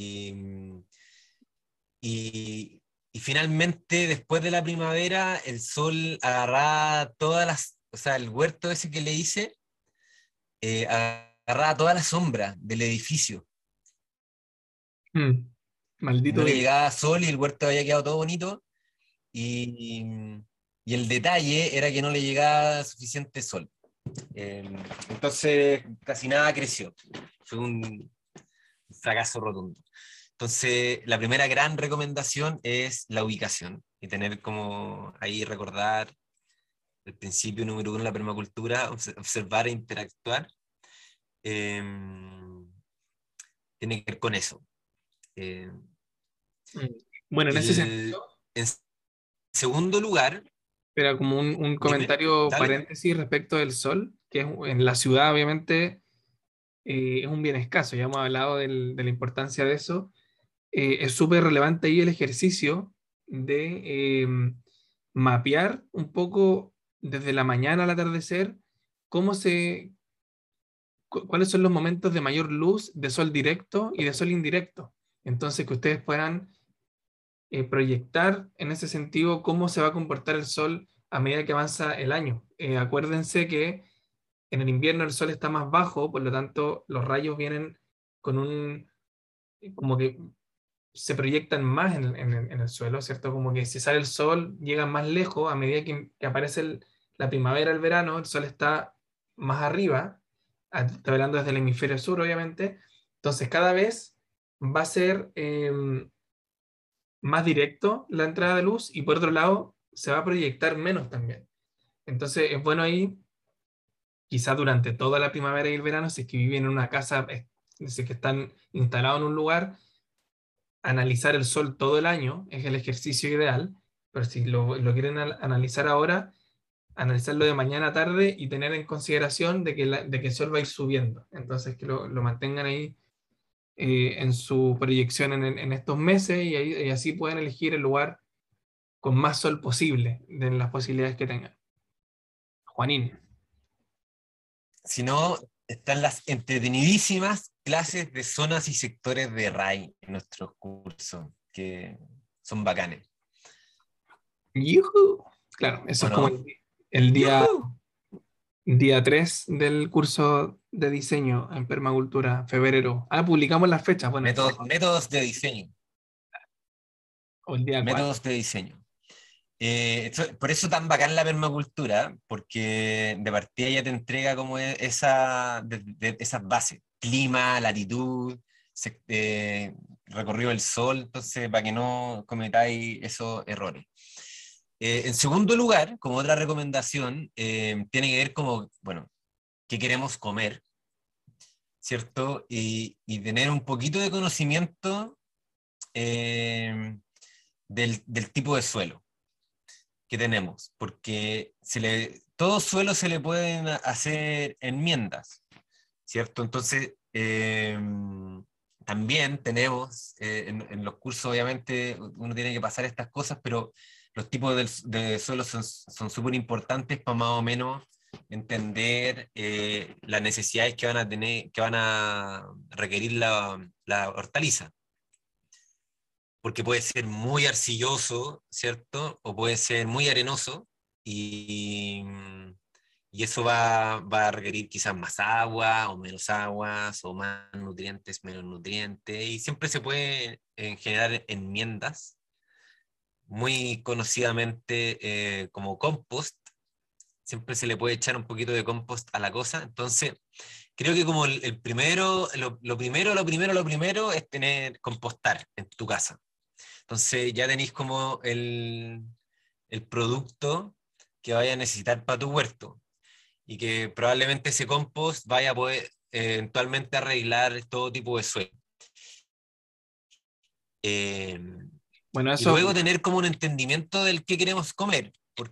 Y, y finalmente, después de la primavera, el sol agarraba o sea, el huerto ese que le hice, agarraba toda la sombra del edificio. mm, No maldito le día. llegaba sol y el huerto había quedado todo bonito. Y, y el detalle era que no le llegaba suficiente sol. Eh, entonces, casi nada creció. Fue un fracaso rotundo. Entonces, la primera gran recomendación es la ubicación y tener como ahí recordar el principio número uno de la permacultura, observar e interactuar. tiene que ver con eso. Bueno, en ese sentido, En segundo lugar, era como un dime, comentario dale. paréntesis respecto del sol, que en la ciudad obviamente es un bien escaso, ya hemos hablado de la importancia de eso. Es súper relevante ahí el ejercicio de mapear un poco desde la mañana al atardecer cómo cuáles son los momentos de mayor luz de sol directo y de sol indirecto. Entonces, que ustedes puedan proyectar en ese sentido cómo se va a comportar el sol a medida que avanza el año. Acuérdense que en el invierno el sol está más bajo, por lo tanto los rayos vienen con como que se proyectan más en el suelo, ¿cierto? Como que si sale el sol, llegan más lejos, a medida que aparece la primavera, el verano, el sol está más arriba, está hablando desde el hemisferio sur, obviamente, entonces cada vez va a ser más directo la entrada de luz y por otro lado se va a proyectar menos también. Entonces es bueno ahí, quizá durante toda la primavera y el verano, si es que viven en una casa, si es que están instalados en un lugar, analizar el sol todo el año es el ejercicio ideal, pero si lo quieren analizar ahora, analizarlo de mañana a tarde y tener en consideración de que el sol va a ir subiendo. Entonces, que lo mantengan ahí en su proyección en estos meses y así pueden elegir el lugar con más sol posible de las posibilidades que tengan. Juanín. Si no, están las entretenidísimas clases de zonas y sectores de RAI en nuestros cursos, que son bacanes. ¡Yujú! Claro, eso ¿O es como no? el ¡Yujú! día 3 del curso de diseño en permacultura, febrero. Ah, publicamos las fechas, bueno, Métodos de diseño. o el día 4. Métodos de diseño. Por eso tan bacán la permacultura, porque de partida ya te entrega como esas bases, clima, latitud, recorrido del sol, entonces para que no cometáis esos errores. En segundo lugar, como otra recomendación, tiene que ver como, bueno, qué queremos comer, ¿cierto? Y tener un poquito de conocimiento del tipo de suelo que tenemos, porque todo suelo se le pueden hacer enmiendas, ¿cierto? Entonces, también tenemos, en los cursos obviamente uno tiene que pasar estas cosas, pero los tipos de suelo son súper importantes para más o menos entender las necesidades que van a tener, que van a requerir la hortaliza, porque puede ser muy arcilloso, ¿cierto? O puede ser muy arenoso y, y eso va a requerir quizás más agua o menos aguas, o más nutrientes, menos nutrientes, y siempre se puede generar enmiendas, muy conocidamente como compost. Siempre se le puede echar un poquito de compost a la cosa. Entonces, creo que como el primero, lo primero es tener compostar en tu casa. Entonces ya tenéis como el producto que vaya a necesitar para tu huerto y que probablemente ese compost vaya a poder eventualmente arreglar todo tipo de suelo. Eh, Bueno, y eso, luego tener como un entendimiento del que queremos comer,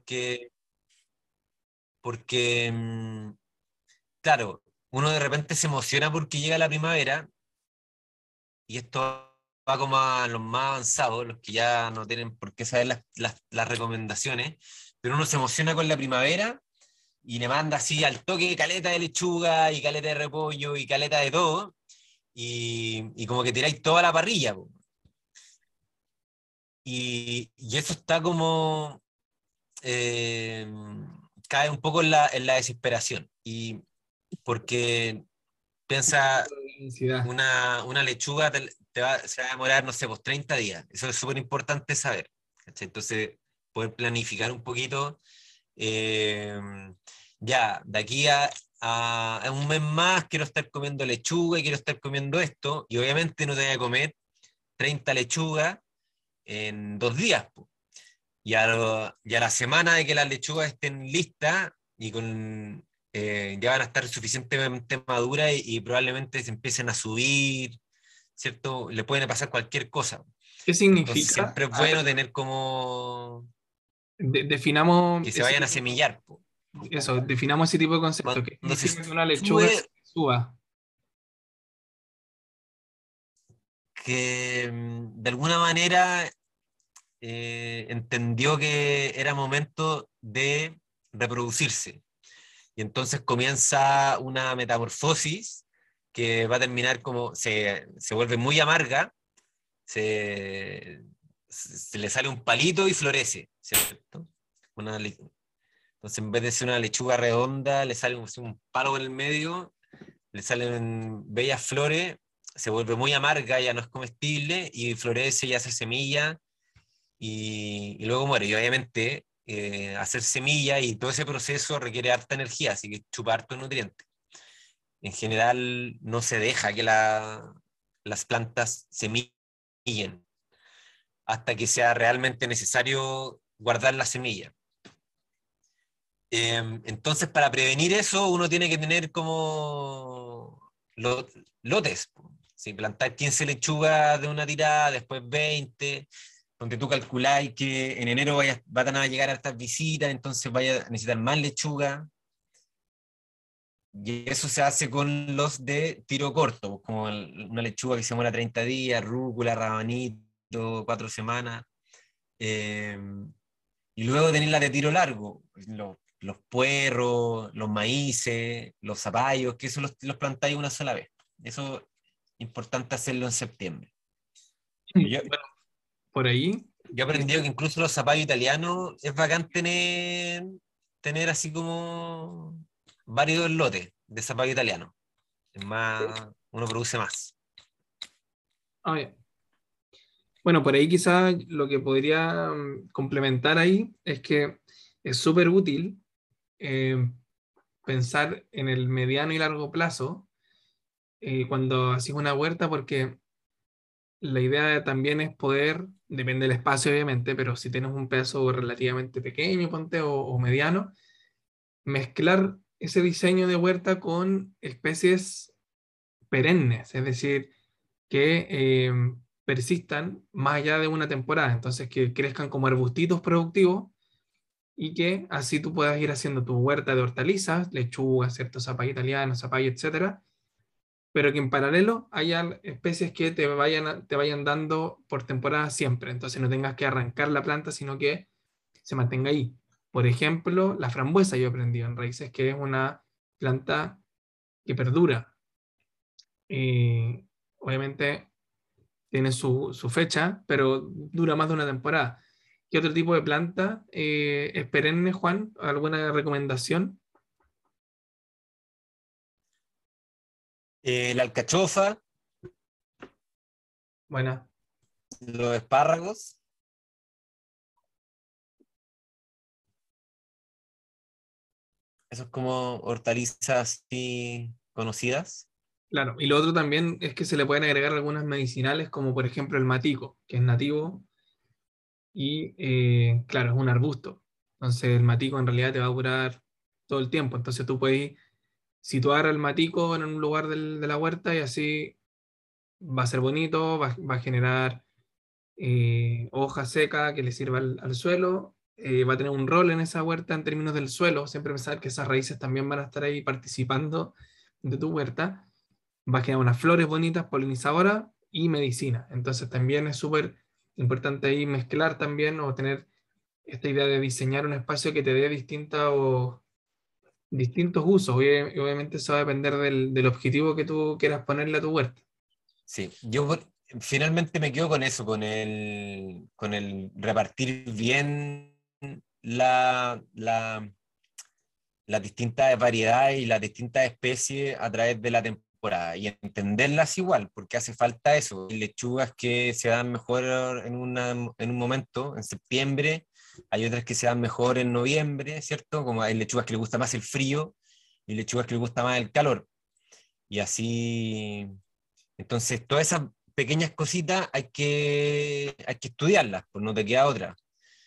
porque claro, uno de repente se emociona porque llega la primavera y esto va como a los más avanzados, los que ya no tienen por qué saber las recomendaciones, pero uno se emociona con la primavera y le manda así al toque caleta de lechuga y caleta de repollo y caleta de todo, y como que tiráis toda la parrilla, po. Y eso está como, eh, cae un poco en la desesperación, y porque piensa, densidad. una lechuga se va a demorar, no sé, pues 30 días. Eso es súper importante saber, ¿cachai? Entonces, poder planificar un poquito. eh, ya, de aquí a un mes más quiero estar comiendo lechuga y quiero estar comiendo esto. Y obviamente no te voy a comer 30 lechugas en 2 días, po. Y a la semana de que las lechugas estén listas y con ya van a estar suficientemente maduras y probablemente se empiecen a subir, ¿cierto? Le pueden pasar cualquier cosa. ¿Qué Entonces significa? siempre es A ver, bueno tener como definamos que se ese vayan a tipo, semillar, po. eso, definamos ese tipo de concepto. ¿Qué Cuando se significa que una lechuga sube, suba? que de alguna manera entendió que era momento de reproducirse. Y entonces comienza una metamorfosis que va a terminar como, se vuelve muy amarga, se le sale un palito y florece, ¿cierto? Entonces en vez de ser una lechuga redonda, le sale un palo en el medio, le salen bellas flores, se vuelve muy amarga, ya no es comestible, y florece y hace semilla, y luego muere. Y obviamente hacer semilla y todo ese proceso requiere harta energía, así que chupa harto nutriente. En general no se deja que las plantas semillen hasta que sea realmente necesario guardar la semilla. Entonces, para prevenir eso, uno tiene que tener como lotes. Si plantar 15 lechugas de una tirada, después 20, donde tú calculáis que en enero van a llegar hartas visitas, entonces vaya a necesitar más lechuga. Y eso se hace con los de tiro corto, como una lechuga que se muera 30 días, rúcula, rabanito, 4 semanas. Eh, y luego tenéis la de tiro largo, los puerros, los maíces, los zapallos, que eso los plantáis una sola vez. Eso es importante hacerlo en septiembre. Yo, Bueno, por ahí, yo he aprendido que incluso los zapallos italianos es bacán tener así como varios lotes de zapallo italiano. Es más, uno produce más. ah, ya. Bueno, por ahí quizás lo que podría complementar ahí es que es súper útil eh, pensar en el mediano y largo plazo cuando haces una huerta, porque la idea también es poder, depende del espacio obviamente, pero si tienes un pedazo relativamente pequeño, ponte, o mediano, mezclar ese diseño de huerta con especies perennes, es decir, que persistan más allá de una temporada, entonces que crezcan como arbustitos productivos y que así tú puedas ir haciendo tu huerta de hortalizas, lechuga, cierto, zapallo italiano, zapallo, etcétera, pero que en paralelo haya especies que te vayan dando por temporada siempre, entonces no tengas que arrancar la planta, sino que se mantenga ahí. Por ejemplo, la frambuesa yo aprendí en raíces, que es una planta que perdura. Obviamente tiene su fecha, pero dura más de una temporada. ¿Qué otro tipo de planta es perenne, Juan? ¿Alguna recomendación? La alcachofa, Buena. los espárragos, esos como hortalizas así conocidas. Claro, y lo otro también es que se le pueden agregar algunas medicinales, como por ejemplo el matico, que es nativo y, claro, es un arbusto. Entonces el matico en realidad te va a durar todo el tiempo. Entonces tú puedes situar el matico en un lugar de la huerta y así va a ser bonito, va a generar hoja seca que le sirva al suelo. Va a tener un rol en esa huerta en términos del suelo. Siempre pensar que esas raíces también van a estar ahí participando de tu huerta. Va a generar unas flores bonitas, polinizadoras y medicina. Entonces también es súper importante ahí mezclar también o tener esta idea de diseñar un espacio que te dé distintos usos. Y obviamente eso va a depender del objetivo que tú quieras ponerle a tu huerta. Sí, finalmente me quedo con eso, con el repartir bien la, la, las distintas variedades y las distintas especies a través de la temporada y entenderlas igual, porque hace falta eso. Hay lechugas que se dan mejor en un momento, en septiembre, hay otras que se dan mejor en noviembre, ¿cierto? Como hay lechugas que les gusta más el frío y lechugas que les gusta más el calor. Y así, entonces todas esas pequeñas cositas hay que estudiarlas, pues no te queda otra.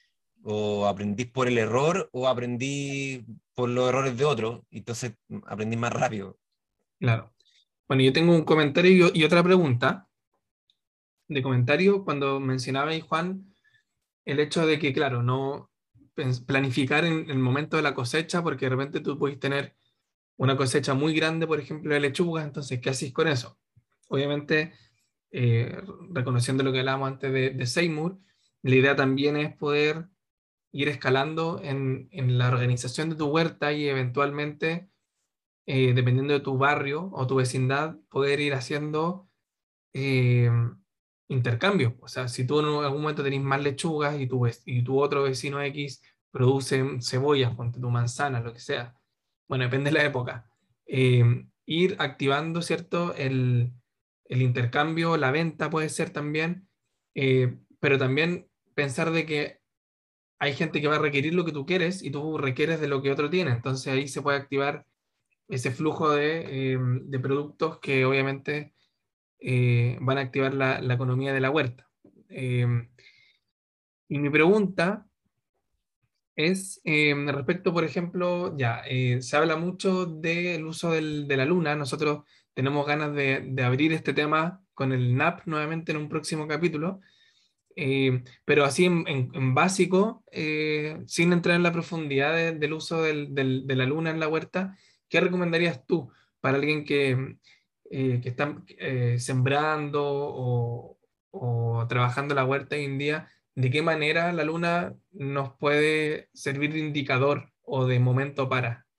o aprendís por el error o aprendí por los errores de otros, y entonces aprendí más rápido. Claro. Bueno, yo tengo un comentario y otra pregunta de comentario cuando mencionabais, Juan, el hecho de que, claro, no planificar en el momento de la cosecha, porque de repente tú puedes tener una cosecha muy grande, por ejemplo, de lechugas, entonces, ¿qué haces con eso? Obviamente, eh, reconociendo lo que hablábamos antes de Seymour, la idea también es poder ir escalando en la organización de tu huerta y eventualmente, dependiendo de tu barrio o tu vecindad, poder ir haciendo eh, intercambio. O sea, si tú en algún momento tenés más lechugas y tu otro vecino X produce cebollas, ponte tu manzana, lo que sea. Bueno, depende de la época. Ir activando, ¿cierto? El intercambio, la venta puede ser también, pero también pensar de que hay gente que va a requerir lo que tú quieres y tú requieres de lo que otro tiene. Entonces ahí se puede activar ese flujo de productos que obviamente van a activar la economía de la huerta. Eh, y mi pregunta es respecto, por ejemplo, ya, se habla mucho del uso de la luna. Nosotros tenemos ganas de abrir este tema con el NAP nuevamente en un próximo capítulo. Pero así en básico, sin entrar en la profundidad del uso de la luna en la huerta, ¿qué recomendarías tú para alguien que está sembrando o trabajando la huerta hoy en día? ¿De qué manera la luna nos puede servir de indicador o de momento para?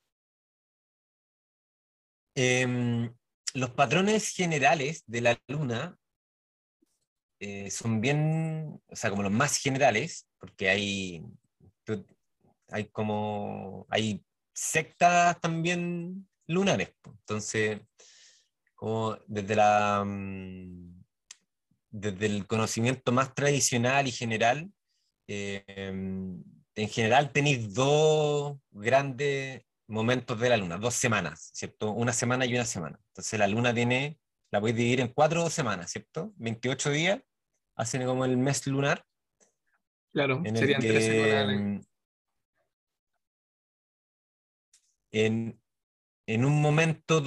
Em, los patrones generales de la luna son bien, o sea, como los más generales, porque hay sectas también lunares, po. Entonces, como desde el conocimiento más tradicional y general, en general tenéis dos grandes momentos de la luna, 2 semanas, ¿cierto? Una semana y una semana. Entonces la podéis dividir en 4 semanas, ¿cierto? 28 días, hacen como el mes lunar, Claro, en el serían 13 lunales. que en, en un momento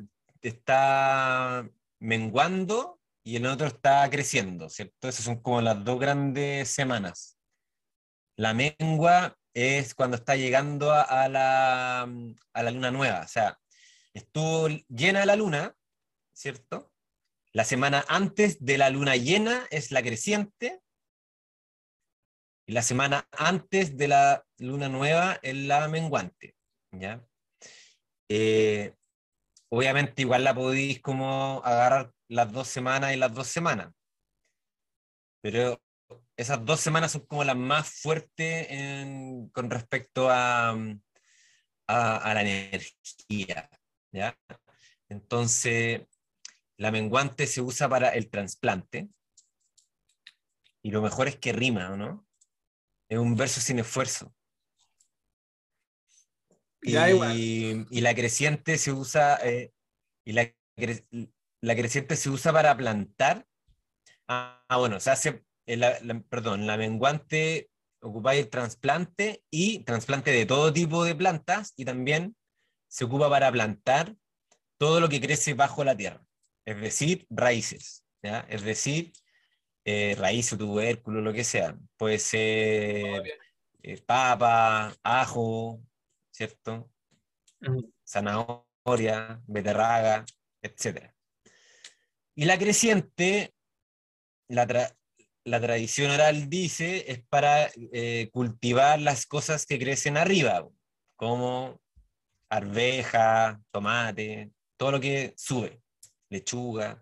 está menguando y en otro está creciendo, ¿cierto? Esas son como las dos grandes semanas. La mengua es cuando está llegando a la luna nueva, o sea, estuvo llena la luna, ¿cierto? La semana antes de la luna llena es la creciente y la semana antes de la luna nueva es la menguante, ¿ya? Eh, Obviamente igual la podéis como agarrar las 2 semanas y las 2 semanas, pero esas 2 semanas son como las más fuertes con respecto a la energía, ¿ya? Entonces, la menguante se usa para el trasplante y lo mejor es que rima, ¿no? Es un verso sin esfuerzo. Ya igual. Y la creciente se usa, y la creciente se usa para plantar. Bueno, se hace, perdón, la menguante ocupáis el trasplante y trasplante de todo tipo de plantas y también se ocupa para plantar todo lo que crece bajo la tierra, es decir, raíces, ¿ya? Es decir, raíz o tubérculo, lo que sea. Puede ser papa, ajo, ¿cierto? Ujú. Zanahoria, beterraga, etcétera. Y la creciente, la, tra- la tradición oral dice, es para cultivar las cosas que crecen arriba, como arveja, tomate, todo lo que sube, lechuga.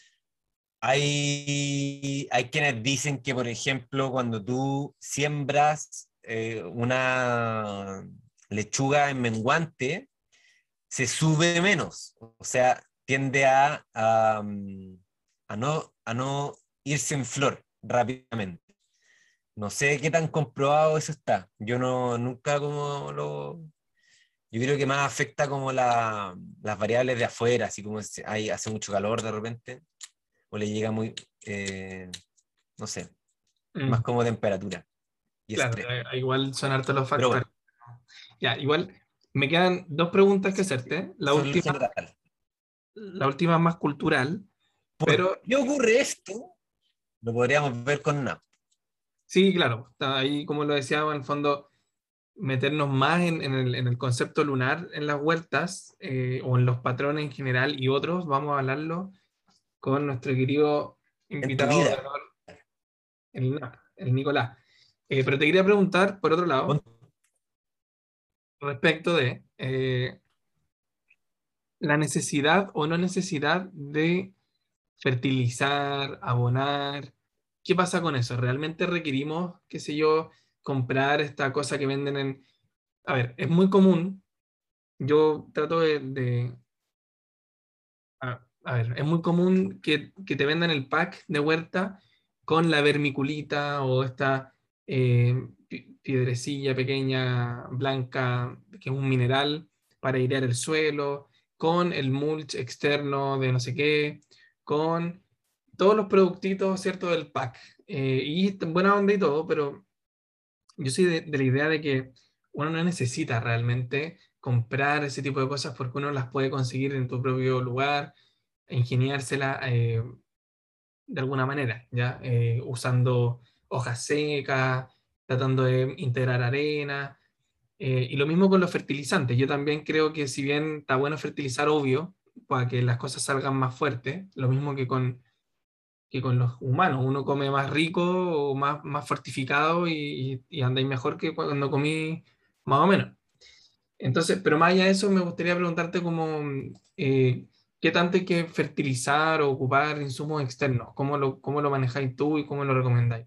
Hay quienes dicen que, por ejemplo, cuando tú siembras una lechuga en menguante, se sube menos, o sea, tiende a no irse en flor rápidamente. No sé qué tan comprobado eso está. Yo no, nunca Yo creo que más afecta como las variables de afuera, así como hace mucho calor de repente, o le llega muy, no sé, más Mm. como temperatura. y Claro, estrés. igual son hartos los Pero factores. bueno, Ya, igual me quedan dos preguntas que hacerte. eso es lo general. La última es más cultural, ¿Por pero qué ocurre esto? Lo podríamos ver con NAP. sí, claro, está ahí, como lo decía, en el fondo, meternos más en el concepto lunar en las vueltas o en los patrones en general y otros, vamos a hablarlo con nuestro querido En tu invitado de vida. honor, el Nicolás. Pero te quería preguntar, por otro lado, Pon- respecto de la necesidad o no necesidad de fertilizar, abonar. ¿Qué pasa con eso? ¿Realmente requerimos, qué sé yo, comprar esta cosa que venden en... A ver, es muy común, yo trato a ver, es muy común que te vendan el pack de huerta con la vermiculita o esta piedrecilla pequeña blanca, que es un mineral para airear el suelo, con el mulch externo de no sé qué, con todos los productitos, ¿cierto?, del pack. Y buena onda y todo, pero yo soy de la idea de que uno no necesita realmente comprar ese tipo de cosas porque uno las puede conseguir en tu propio lugar, ingeniársela de alguna manera, ¿ya? Usando hojas secas, tratando de integrar arena. Y lo mismo con los fertilizantes. Yo también creo que si bien está bueno fertilizar, obvio, para que las cosas salgan más fuertes, lo mismo que con los humanos. Uno come más rico o más fortificado y andáis mejor que cuando comí más o menos. Entonces, pero más allá de eso, me gustaría preguntarte como, ¿qué tanto hay que fertilizar o ocupar insumos externos? Cómo lo manejáis tú y cómo lo recomendáis?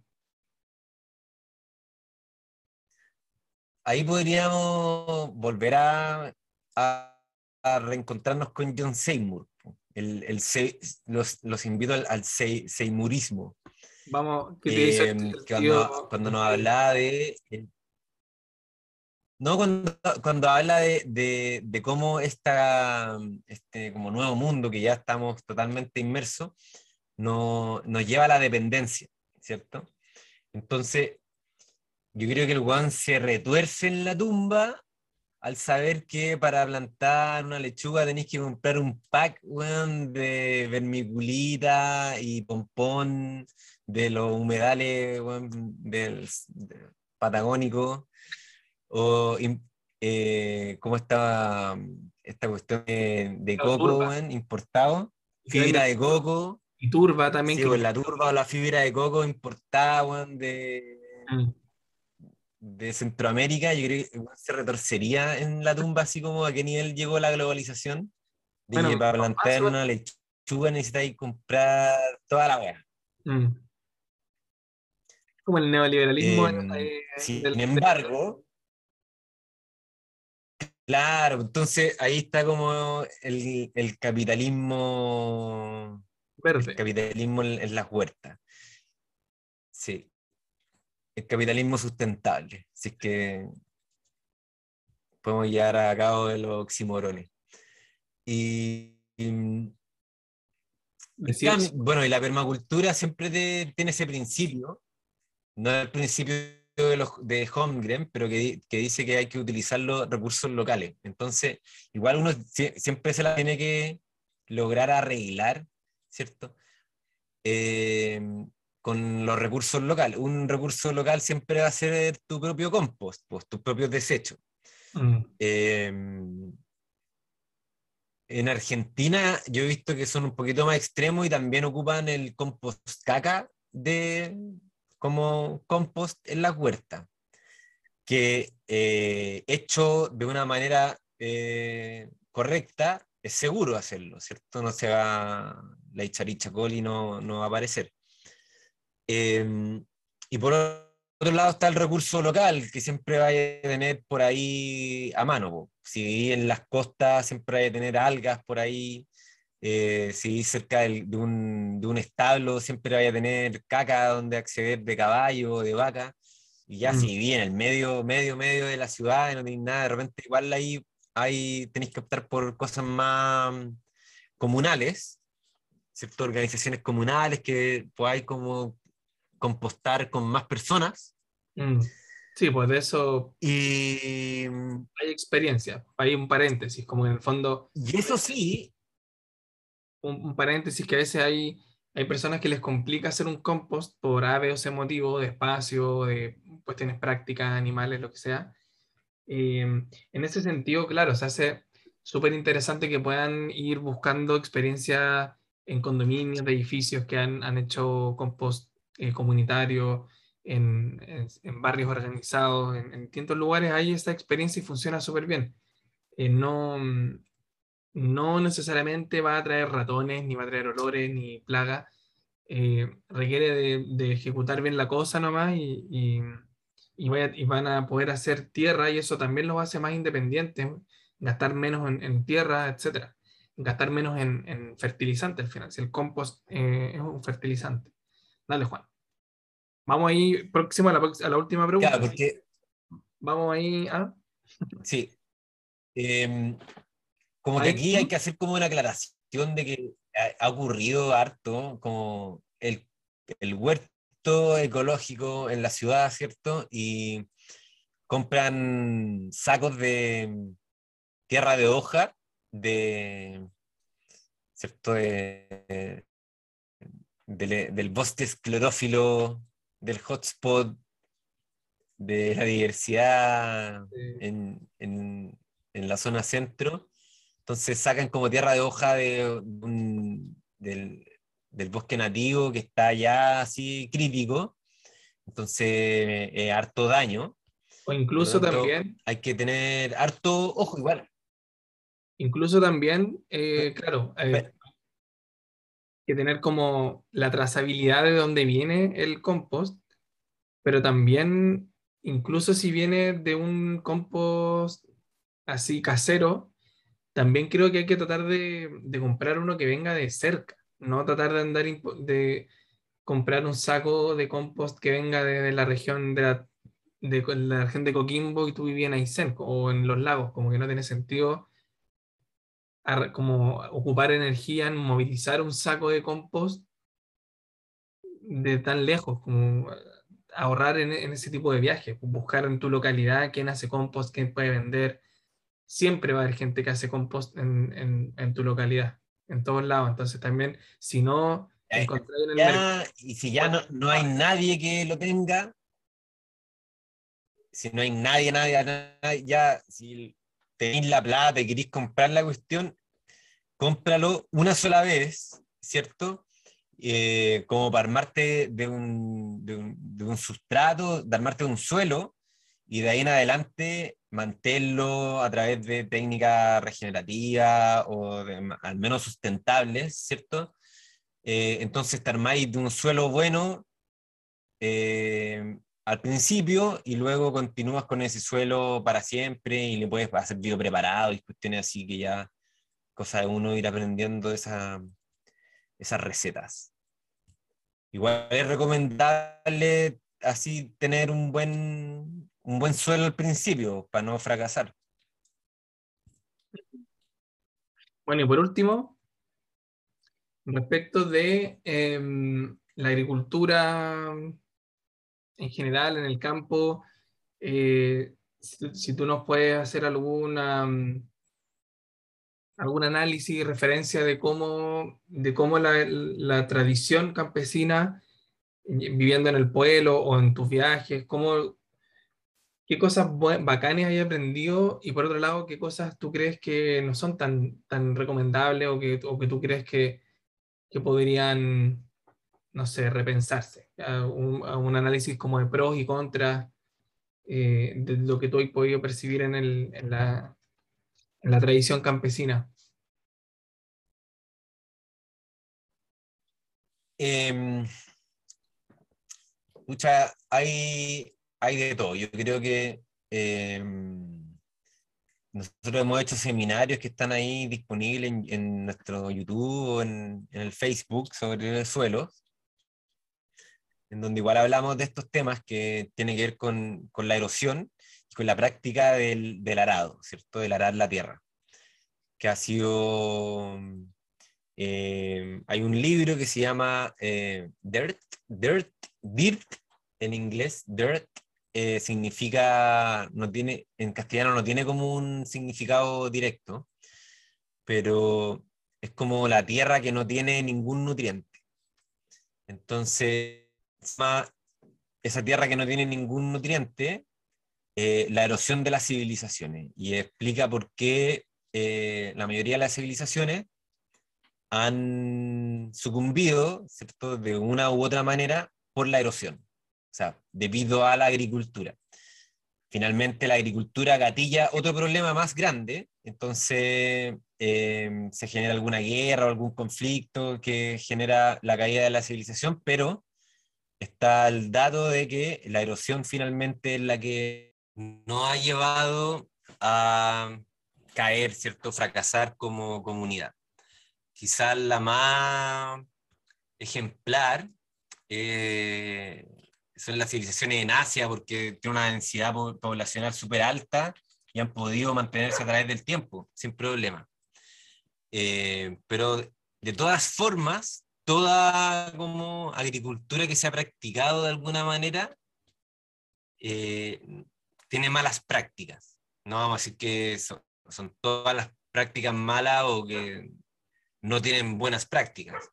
Ahí podríamos volver a reencontrarnos con John Seymour. Los invito al Seymouriismo, Vamos, ¿qué te dice el que tío? cuando nos hablaba no, cuando habla de cómo este como nuevo mundo que ya estamos totalmente inmersos, nos lleva a la dependencia, ¿cierto? Entonces, yo creo que el weón se retuerce en la tumba al saber que para plantar una lechuga tenéis que comprar un pack, weón, de vermiculita y pompón de los humedales, weón, patagónico, o cómo estaba esta cuestión de La coco, turba, weón, importado, que fibra venden de coco, y turba también, sí, que o la turba o la fibra de coco importada, weón, Mm. de Centroamérica. Yo creo que igual se retorcería en la tumba, así como a qué nivel llegó la globalización, de Bueno, que para más plantar igual. una lechuga necesitáis comprar toda la weá. Mm. Como el neoliberalismo Sin embargo, claro, entonces ahí está como el verde. capitalismo en las huertas. Sí, el capitalismo sustentable, si es que podemos llevar a cabo de los oximorones. Y Decía, bueno, y la permacultura siempre tiene ese principio, no es el principio de Holmgren, pero que dice que hay que utilizar los recursos locales. Entonces, igual uno siempre se la tiene que lograr arreglar, ¿cierto? Eh, con los recursos locales. Un recurso local siempre va a ser tu propio compost, pues, tus propios desechos. mm, Eh, en Argentina yo he visto que son un poquito más extremos y también ocupan el compost caca como compost en las huertas, que hecho de una manera correcta es seguro hacerlo, ¿cierto? No se va, la Echarichia coli no va a aparecer. Y por otro lado está el recurso local, que siempre va a tener por ahí a mano, po. Si vivís en las costas, siempre hay a tener algas por ahí. Si vivís cerca de un establo, siempre vaya a tener caca donde acceder de caballo o de vaca. Y ya si mm, vivís en el medio de la ciudad y no tenéis nada, de repente igual ahí tenéis que optar por cosas más comunales, ¿cierto? Organizaciones comunales que podáis como compostar con más personas. mm. Sí, pues de eso Y, hay experiencia. Hay un paréntesis, como en el fondo, y eso sí, un paréntesis que a veces hay personas que les complica hacer un compost por A, B o C motivo, de espacio, de cuestiones prácticas, animales, lo que sea. En ese sentido, claro, se hace súper interesante que puedan ir buscando experiencias en condominios de edificios que han hecho compost comunitario, en barrios organizados, en distintos lugares hay esta experiencia y funciona súper bien. No, no necesariamente va a traer ratones, ni va a traer olores, ni plagas. Requiere de ejecutar bien la cosa nomás y van a poder hacer tierra y eso también los hace más independientes, gastar menos en tierra, etcétera. Gastar menos en fertilizante al final, si el compost es un fertilizante. Dale, Juan. Vamos ahí, próximo a a la última claro, pregunta. porque Vamos ahí a... sí, em, como que ahí aquí hay que hacer como una aclaración de que ha ocurrido harto, como el huerto ecológico en la ciudad, ¿cierto? Y compran sacos de tierra de hoja, de, ¿cierto? Del bosque esclerófilo, del hotspot, de la diversidad eh, en la zona centro. Entonces sacan como tierra de hoja del bosque nativo que está ya así crítico, entonces harto daño. o Por lo incluso tanto, también hay que tener harto ojo igual. Incluso también, claro, Pe- que tener como la trazabilidad de dónde viene el compost, pero también, incluso si viene de un compost así casero, también creo que hay que tratar de comprar uno que venga de cerca, no tratar de de comprar un saco de compost que venga de la región de la región de Coquimbo y tú vivías en Aysén o en los lagos, como que no tiene sentido como ocupar energía en movilizar un saco de compost de tan lejos, como ahorrar en ese tipo de viajes, buscar en tu localidad quién hace compost, quién puede vender. Siempre va a haber gente que hace compost en tu localidad, en todos lados. Entonces también, si no eh, encontráis en el mercado, Ya, y si ya no hay nadie que lo tenga, si no hay nadie, ya, si tenéis la plata y queréis comprar la cuestión, cómpralo una sola vez, ¿cierto? Como para armarte de un sustrato, de armarte un suelo, y de ahí en adelante mantenerlo a través de técnicas regenerativas o al menos sustentables, ¿cierto? Entonces te armáis de un suelo bueno al principio y luego continúas con ese suelo para siempre y le puedes hacer biopreparado y cuestiones así que ya cosa de uno ir aprendiendo esas recetas. Igual es recomendable así tener un buen suelo al principio para no fracasar. bueno, y por último, respecto de la agricultura en general en el campo, si tú nos puedes hacer algún análisis y referencia de cómo la tradición campesina, viviendo en el pueblo o en tus viajes, qué cosas bacanes hay aprendido y por otro lado, qué cosas tú crees que no son tan recomendables o que tú crees que podrían, no sé, repensarse. A un análisis como de pros y contras de lo que tú has podido percibir en la tradición campesina. Eh, Pucha, hay de todo. Yo creo que nosotros hemos hecho seminarios que están ahí disponibles en nuestro YouTube o en el Facebook sobre el suelo, en donde igual hablamos de estos temas que tienen que ver con la erosión y con la práctica del arado, ¿cierto? Del arar la tierra, que ha sido... hay un libro que se llama Dirt en inglés, Dirt, significa, no tiene, en castellano no tiene como un significado directo, pero es como la tierra que no tiene ningún nutriente. Entonces, esa tierra que no tiene ningún nutriente, la erosión de las civilizaciones, y explica por qué la mayoría de las civilizaciones han sucumbido, ¿cierto?, de una u otra manera por la erosión, o sea, debido a la agricultura. Finalmente, la agricultura gatilla otro problema más grande, entonces se genera alguna guerra o algún conflicto que genera la caída de la civilización, pero está el dato de que la erosión finalmente es la que no ha llevado a caer, ¿cierto?, fracasar como comunidad. Quizás la más ejemplar son las civilizaciones en Asia, porque tiene una densidad poblacional súper alta y han podido mantenerse a través del tiempo, sin problema. Pero de todas formas, toda como agricultura que se ha practicado de alguna manera eh, tiene malas prácticas. No vamos a decir que son todas las prácticas malas o que no tienen buenas prácticas.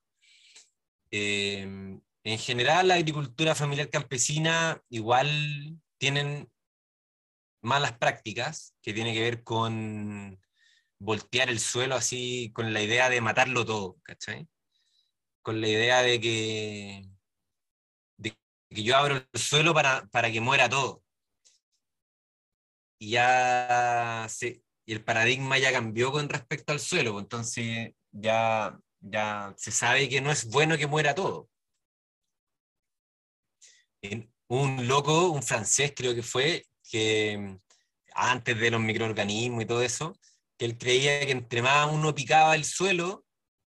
En general, la agricultura familiar campesina igual tienen malas prácticas que tiene que ver con voltear el suelo así, con la idea de matarlo todo, ¿cachai? Con la idea de que yo abro el suelo para que muera todo. Y el paradigma ya cambió con respecto al suelo, pues, entonces ya se sabe que no es bueno que muera todo. Un loco, un francés creo que fue, que antes de los microorganismos y todo eso, que él creía que entre más uno picaba el suelo,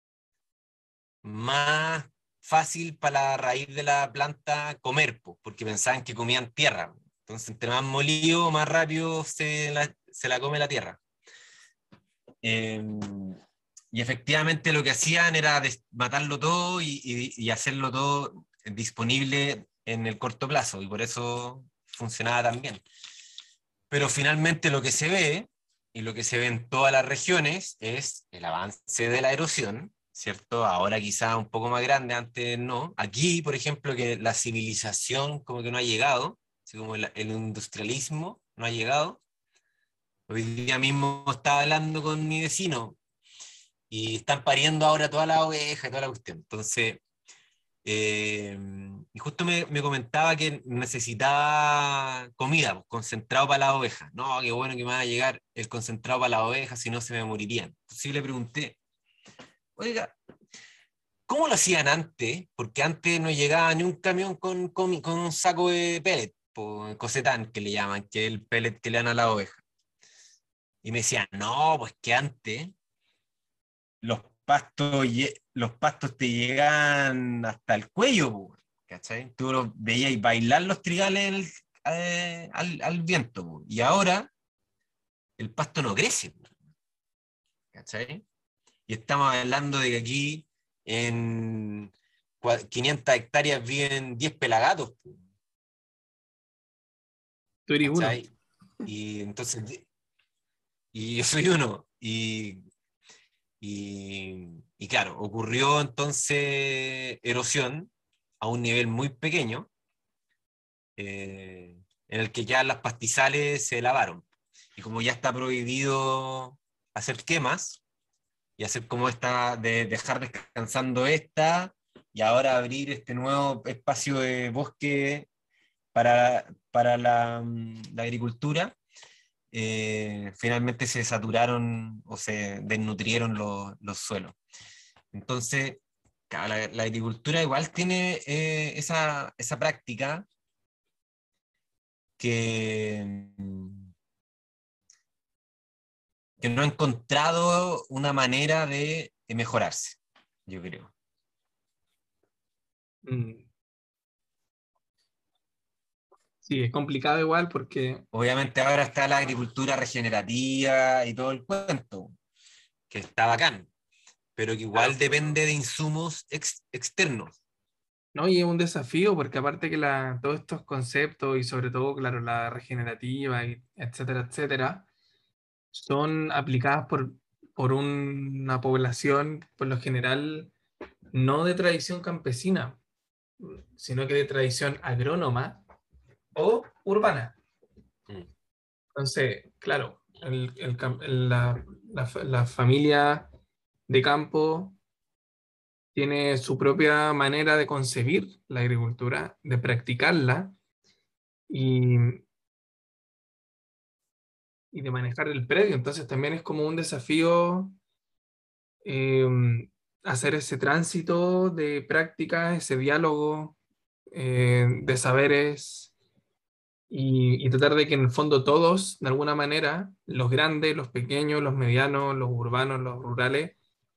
más fácil para la raíz de la planta comer, pues, porque pensaban que comían tierra. Entonces, entre más molido, más rápido se la come la tierra. Eh, y efectivamente lo que hacían era matarlo todo y hacerlo todo disponible en el corto plazo, y por eso funcionaba tan bien. Pero finalmente lo que se ve, y lo que se ve en todas las regiones, es el avance de la erosión, ¿cierto? Ahora quizá un poco más grande, antes no. Aquí, por ejemplo, que la civilización como que no ha llegado, así como el industrialismo no ha llegado. Hoy día mismo estaba hablando con mi vecino y están pariendo ahora toda la oveja y toda la cuestión. Entonces, y justo me comentaba que necesitaba comida, pues, concentrado para las ovejas. No, qué bueno que me va a llegar el concentrado para las ovejas, si no se me morirían. Entonces le pregunté, oiga, ¿cómo lo hacían antes? Porque antes no llegaba ni un camión con un saco de pellet, po, cosetán que le llaman, que es el pellet que le dan a la oveja. Y me decían, no, pues que antes los pastos te llegan hasta el cuello, po, ¿cachai? Tú veías bailar los trigales al viento, po, y ahora el pasto no crece, po, ¿cachai? Y estamos hablando de que aquí en 500 hectáreas viven 10 pelagatos, po, Tú eres uno. ¿cachai? Y entonces, y yo soy uno, y claro, ocurrió entonces erosión a un nivel muy pequeño, en el que ya las pastizales se lavaron. Y como ya está prohibido hacer quemas y hacer como esta, de dejar descansando esta, y ahora abrir este nuevo espacio de bosque para la agricultura, finalmente se saturaron o se desnutrieron los suelos. Entonces, claro, la agricultura igual tiene esa práctica que, que no ha encontrado una manera de mejorarse, yo creo. Mm, sí, es complicado igual porque Obviamente ahora está la agricultura regenerativa y todo el cuento, que está bacán, pero que igual depende de insumos externos. ¿no? Y es un desafío porque aparte que todos estos conceptos y sobre todo, claro, la regenerativa, y etcétera, etcétera, son aplicadas por una población, por lo general, no de tradición campesina, sino que de tradición agrónoma o urbana. Mm. Entonces, claro, la familia de campo tiene su propia manera de concebir la agricultura, de practicarla y, y de manejar el predio. Entonces también es como un desafío hacer ese tránsito de práctica, ese diálogo de saberes y tratar de que en el fondo todos, de alguna manera, los grandes, los pequeños, los medianos, los urbanos, los rurales,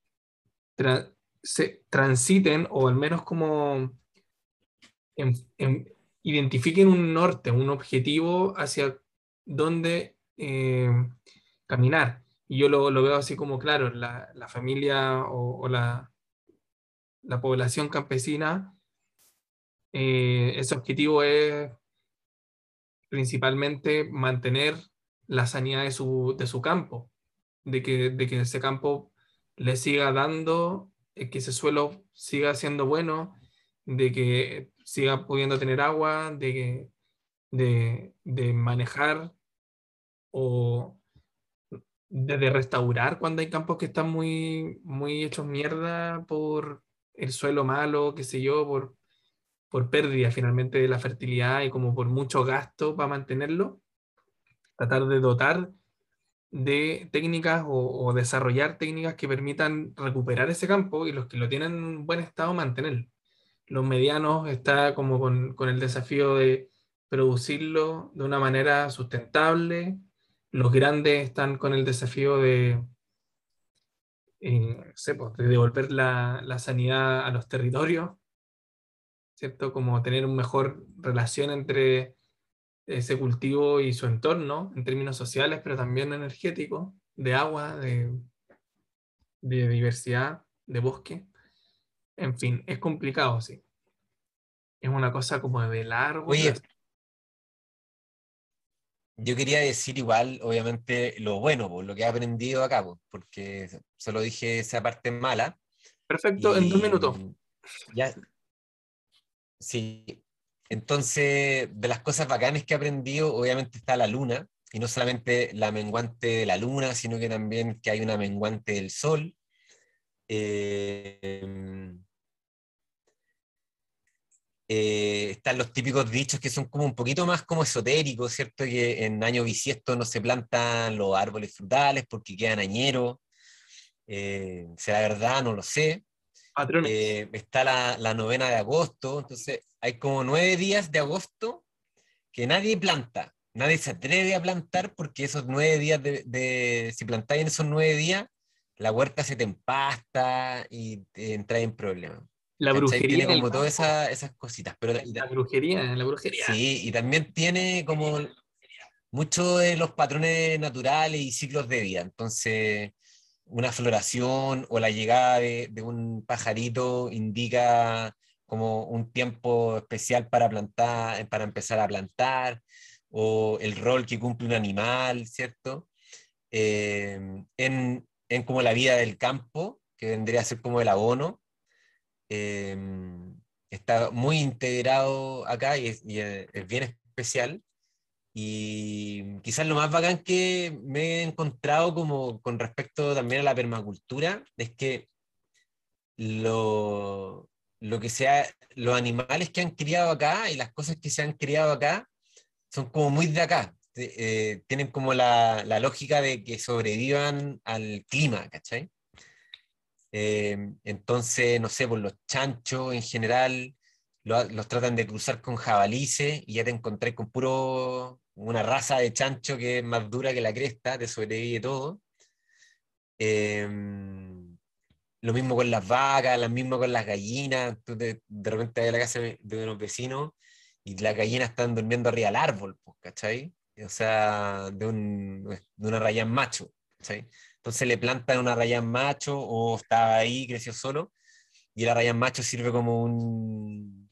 se transiten o al menos como en- en- identifiquen un norte, un objetivo hacia dónde caminar. Y yo lo veo así como, claro, la familia o la población campesina, ese objetivo es principalmente mantener la sanidad de su campo, de que ese campo le siga dando, que ese suelo siga siendo bueno, de que siga pudiendo tener agua, de manejar o de restaurar cuando hay campos que están muy hechos mierda por el suelo malo, qué sé yo, por pérdida finalmente de la fertilidad y como por mucho gasto para mantenerlo, tratar de dotar de técnicas o desarrollar técnicas que permitan recuperar ese campo y los que lo tienen en buen estado mantenerlo. Los medianos está como con el desafío de producirlo de una manera sustentable. Los grandes están con el desafío no sé, pues, de devolver la sanidad a los territorios, ¿cierto? Como tener una mejor relación entre ese cultivo y su entorno, en términos sociales, pero también energéticos, de agua, de diversidad, de bosque. En fin, es complicado, sí. Es una cosa como de largo Oye, plazo. yo quería decir igual, obviamente, lo bueno, pues, lo que he aprendido acá, pues, porque solo dije esa parte mala. Perfecto, en 2 minutos. Y ya, sí. Entonces, de las cosas bacanas que he aprendido, obviamente está la luna, y no solamente la menguante de la luna, sino que también que hay una menguante del sol. Eh, están los típicos dichos que son como un poquito más como esotéricos, ¿cierto? Que en año bisiesto no se plantan los árboles frutales porque quedan añeros. ¿Será verdad? No lo sé. Patrones. Está la novena de agosto, entonces hay como 9 días de agosto que nadie planta, nadie se atreve a plantar porque esos 9 días si plantáis en esos 9 días, la huerta se te empasta y te entra en problemas. La ¿Cachai? brujería Tiene en el como todas campo. esas cositas, La brujería. sí, y también tiene como mucho de los patrones naturales y ciclos de vida. Entonces, una floración o la llegada de un pajarito indica como un tiempo especial para plantar, para empezar a plantar, o el rol que cumple un animal, ¿cierto? En como la vida del campo, que vendría a ser como el abono, eh, está muy integrado acá y es bien especial. Y quizás lo más bacán que me he encontrado como con respecto también a la permacultura es que lo, lo que sea, los animales que han criado acá y las cosas que se han criado acá son como muy de acá. Tienen como la lógica de que sobrevivan al clima, ¿cachai? Entonces, no sé, por los chanchos en general los tratan de cruzar con jabalices y ya te encontrás con una raza de chancho que es más dura que la cresta, te sobrevive todo. Lo mismo con las vacas, lo mismo con las gallinas. De repente vas a la casa de unos vecinos y las gallinas están durmiendo arriba del árbol, pues, ¿cachai? O sea, de una rayán macho, ¿cachai? Entonces le plantan una rayán macho o estaba ahí, creció solo, y el arrayán macho sirve como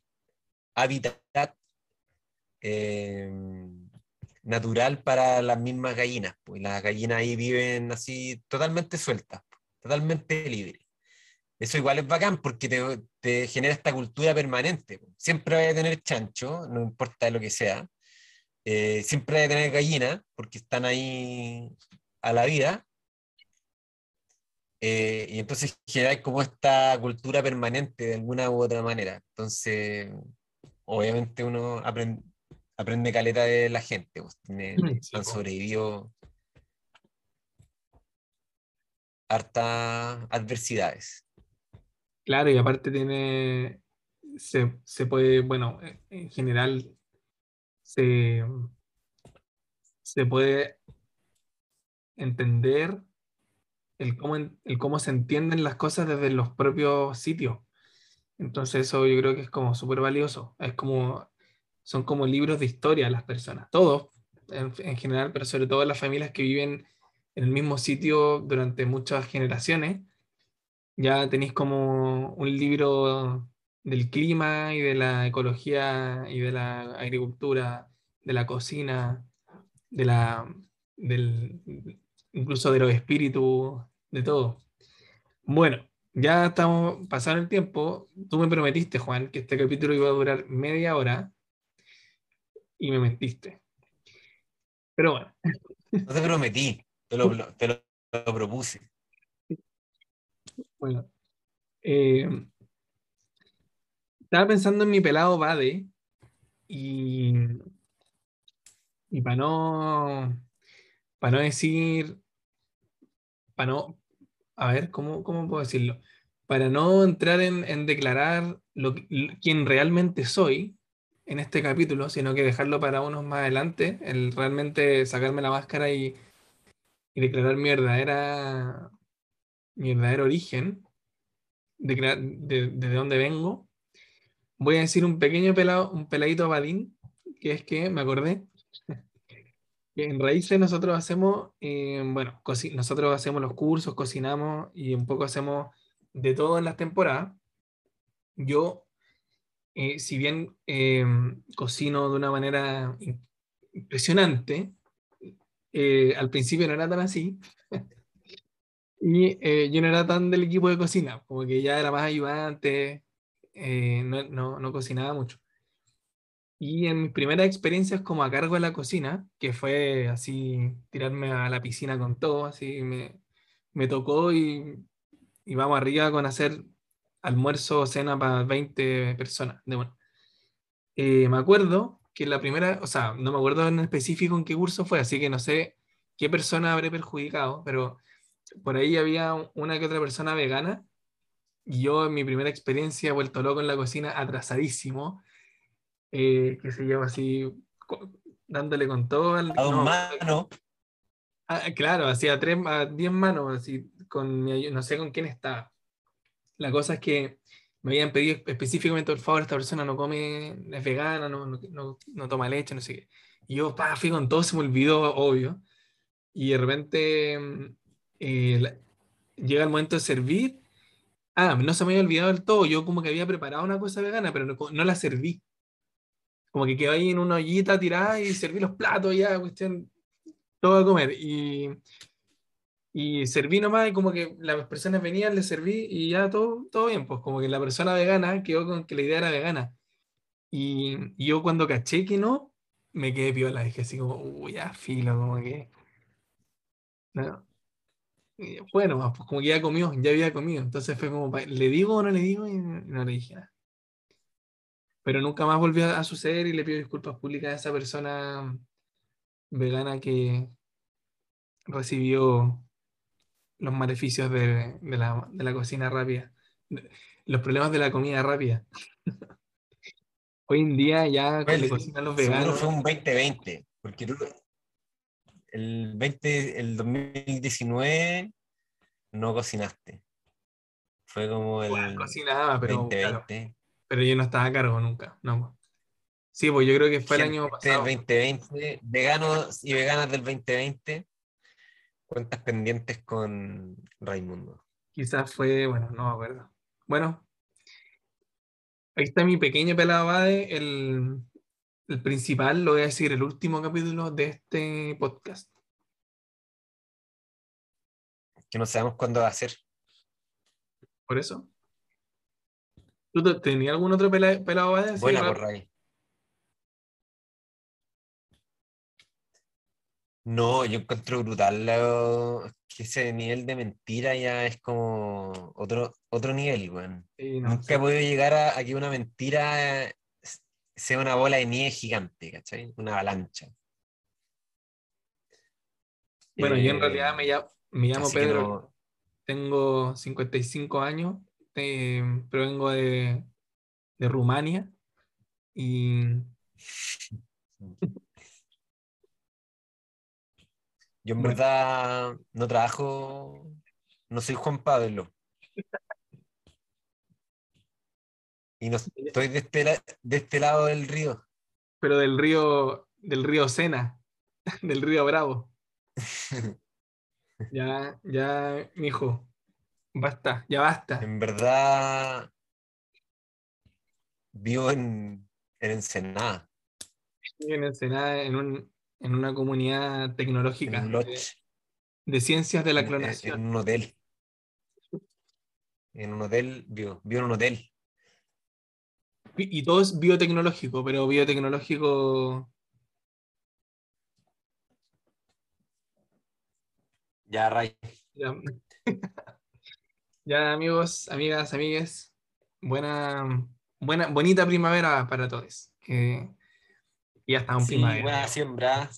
hábitat eh, natural para las mismas gallinas, pues las gallinas ahí viven así totalmente sueltas, totalmente libres. Eso igual es bacán porque te genera esta cultura permanente. Siempre vas a tener chancho, no importa lo que sea. Siempre vas a tener gallina porque están ahí a la vida. Y entonces generar como esta cultura permanente de alguna u otra manera. Entonces, obviamente uno aprende caleta de la gente, pues, Sí, han po. sobrevivido hartas adversidades. Claro, y aparte se puede, bueno, en general se, se puede entender el cómo se entienden las cosas desde los propios sitios. Entonces eso yo creo que es como súper valioso. Son como libros de historia las personas, todos en general, pero sobre todo las familias que viven en el mismo sitio durante muchas generaciones. Ya tenéis como un libro del clima y de la ecología y de la agricultura, de la cocina, de la, del, incluso de los espíritus, de todo. Bueno, ya estamos pasando el tiempo. Tú me prometiste, Juan, que este capítulo iba a durar media hora y me mentiste. Pero bueno, No te prometí, te lo propuse. bueno. Eh, Estaba pensando en mi pelado Bade y, y para no decir, para no, a ver, ¿cómo puedo decirlo? Para no entrar en declarar quién realmente soy en este capítulo, sino que dejarlo para unos más adelante, el realmente sacarme la máscara y declarar mi verdadero origen, de dónde vengo. Voy a decir un pequeño pelado, un peladito badín, que es que me acordé que en Raíces nosotros hacemos, bueno, nosotros hacemos los cursos, cocinamos y un poco hacemos de todo en las temporadas. Yo, si bien cocino de una manera impresionante, al principio no era tan así, y yo no era tan del equipo de cocina, como que ya era más ayudante, no cocinaba mucho. Y en mis primeras experiencias como a cargo de la cocina, que fue así tirarme a la piscina con todo, así me tocó y vamos arriba con hacer almuerzo o cena para 20 personas. Bueno, me acuerdo que la primera, o sea, no me acuerdo en específico en qué curso fue, así que no sé qué persona habré perjudicado, pero por ahí había una que otra persona vegana y yo en mi primera experiencia, vuelto loco en la cocina, atrasadísimo, qué sé yo, así dándole con todo, A dos no me acuerdo. manos, Claro, hacía 10 manos, así, no sé con quién estaba. La cosa es que me habían pedido específicamente, por favor, esta persona no come, es vegana, no toma leche, no sé qué. Y yo, fui con todo, se me olvidó, obvio. Y de repente llega el momento de servir. No se me había olvidado del todo. Yo como que había preparado una cosa vegana, pero no la serví. Como que quedó ahí en una ollita tirada y serví los platos ya, cuestión, todo a comer. Y serví nomás y como que las personas venían, les serví y ya todo bien. Pues como que la persona vegana quedó con que la idea era vegana. Y yo cuando caché que no, me quedé piola. Dije así como, uy, ya filo, como que... No. Y fue nomás, pues como que ya comió, ya había comido. Entonces fue como, ¿le digo o no le digo? Y no le dije nada. Pero nunca más volvió a suceder y le pido disculpas públicas a esa persona vegana que recibió los maleficios de la cocina rápida, los problemas de la comida rápida. Hoy en día ya fue le cocinan los seguro veganos, fue un 2020, porque el 2019 no cocinaste. Fue como igual el cocinaba, pero claro, 2020. pero yo no estaba a cargo nunca, no. Sí, pues yo creo que fue el Gente año del pasado. 2020, veganos y veganas del 2020, cuentas pendientes con Raimundo. Quizás fue, bueno, no me acuerdo. Bueno, Ahí está mi pequeño pelado Bade, el principal, lo voy a decir, el último capítulo de este podcast. Que no sabemos cuándo va a ser. Por eso. ¿Tú tenías algún otro pelado Bade así Buena por raro? Ray. No, yo encuentro brutal que ese nivel de mentira ya es como otro nivel, weón. Sí, no, Nunca he sí. podido llegar a que una mentira sea una bola de nieve gigante, ¿cachai? Una avalancha. Bueno, yo en realidad Eh, me llamo así que Pedro, no. tengo 55 años, provengo de Rumania y Yo en bueno, verdad no trabajo, no soy Juan Pablo y no estoy de este lado del río. pero del río Sena, del río Bravo. Ya, ya, mijo, basta, ya basta. En verdad vivo en Ensenada, Estoy en Ensenada, en una comunidad en un tecnológica lodge, de ciencias de la en clonación. un hotel. En un hotel, vivo en un hotel. Y todo es biotecnológico, pero biotecnológico. Ya, Ray. Ya, ya, amigos, amigas, amigues, bonita primavera para todos. Que ya estamos en Sí, primavera, buena amigo. siembra.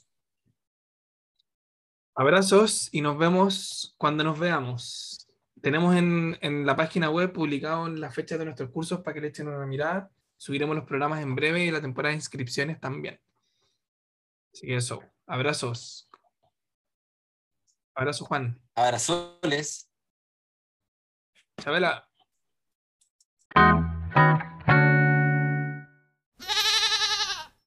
Abrazos y nos vemos cuando nos veamos. Tenemos en la página web publicado las fechas de nuestros cursos para que le echen una mirada. Subiremos los programas en breve y la temporada de inscripciones también. Así que eso, abrazos. Abrazo, Juan. Abrazoles. Chabela.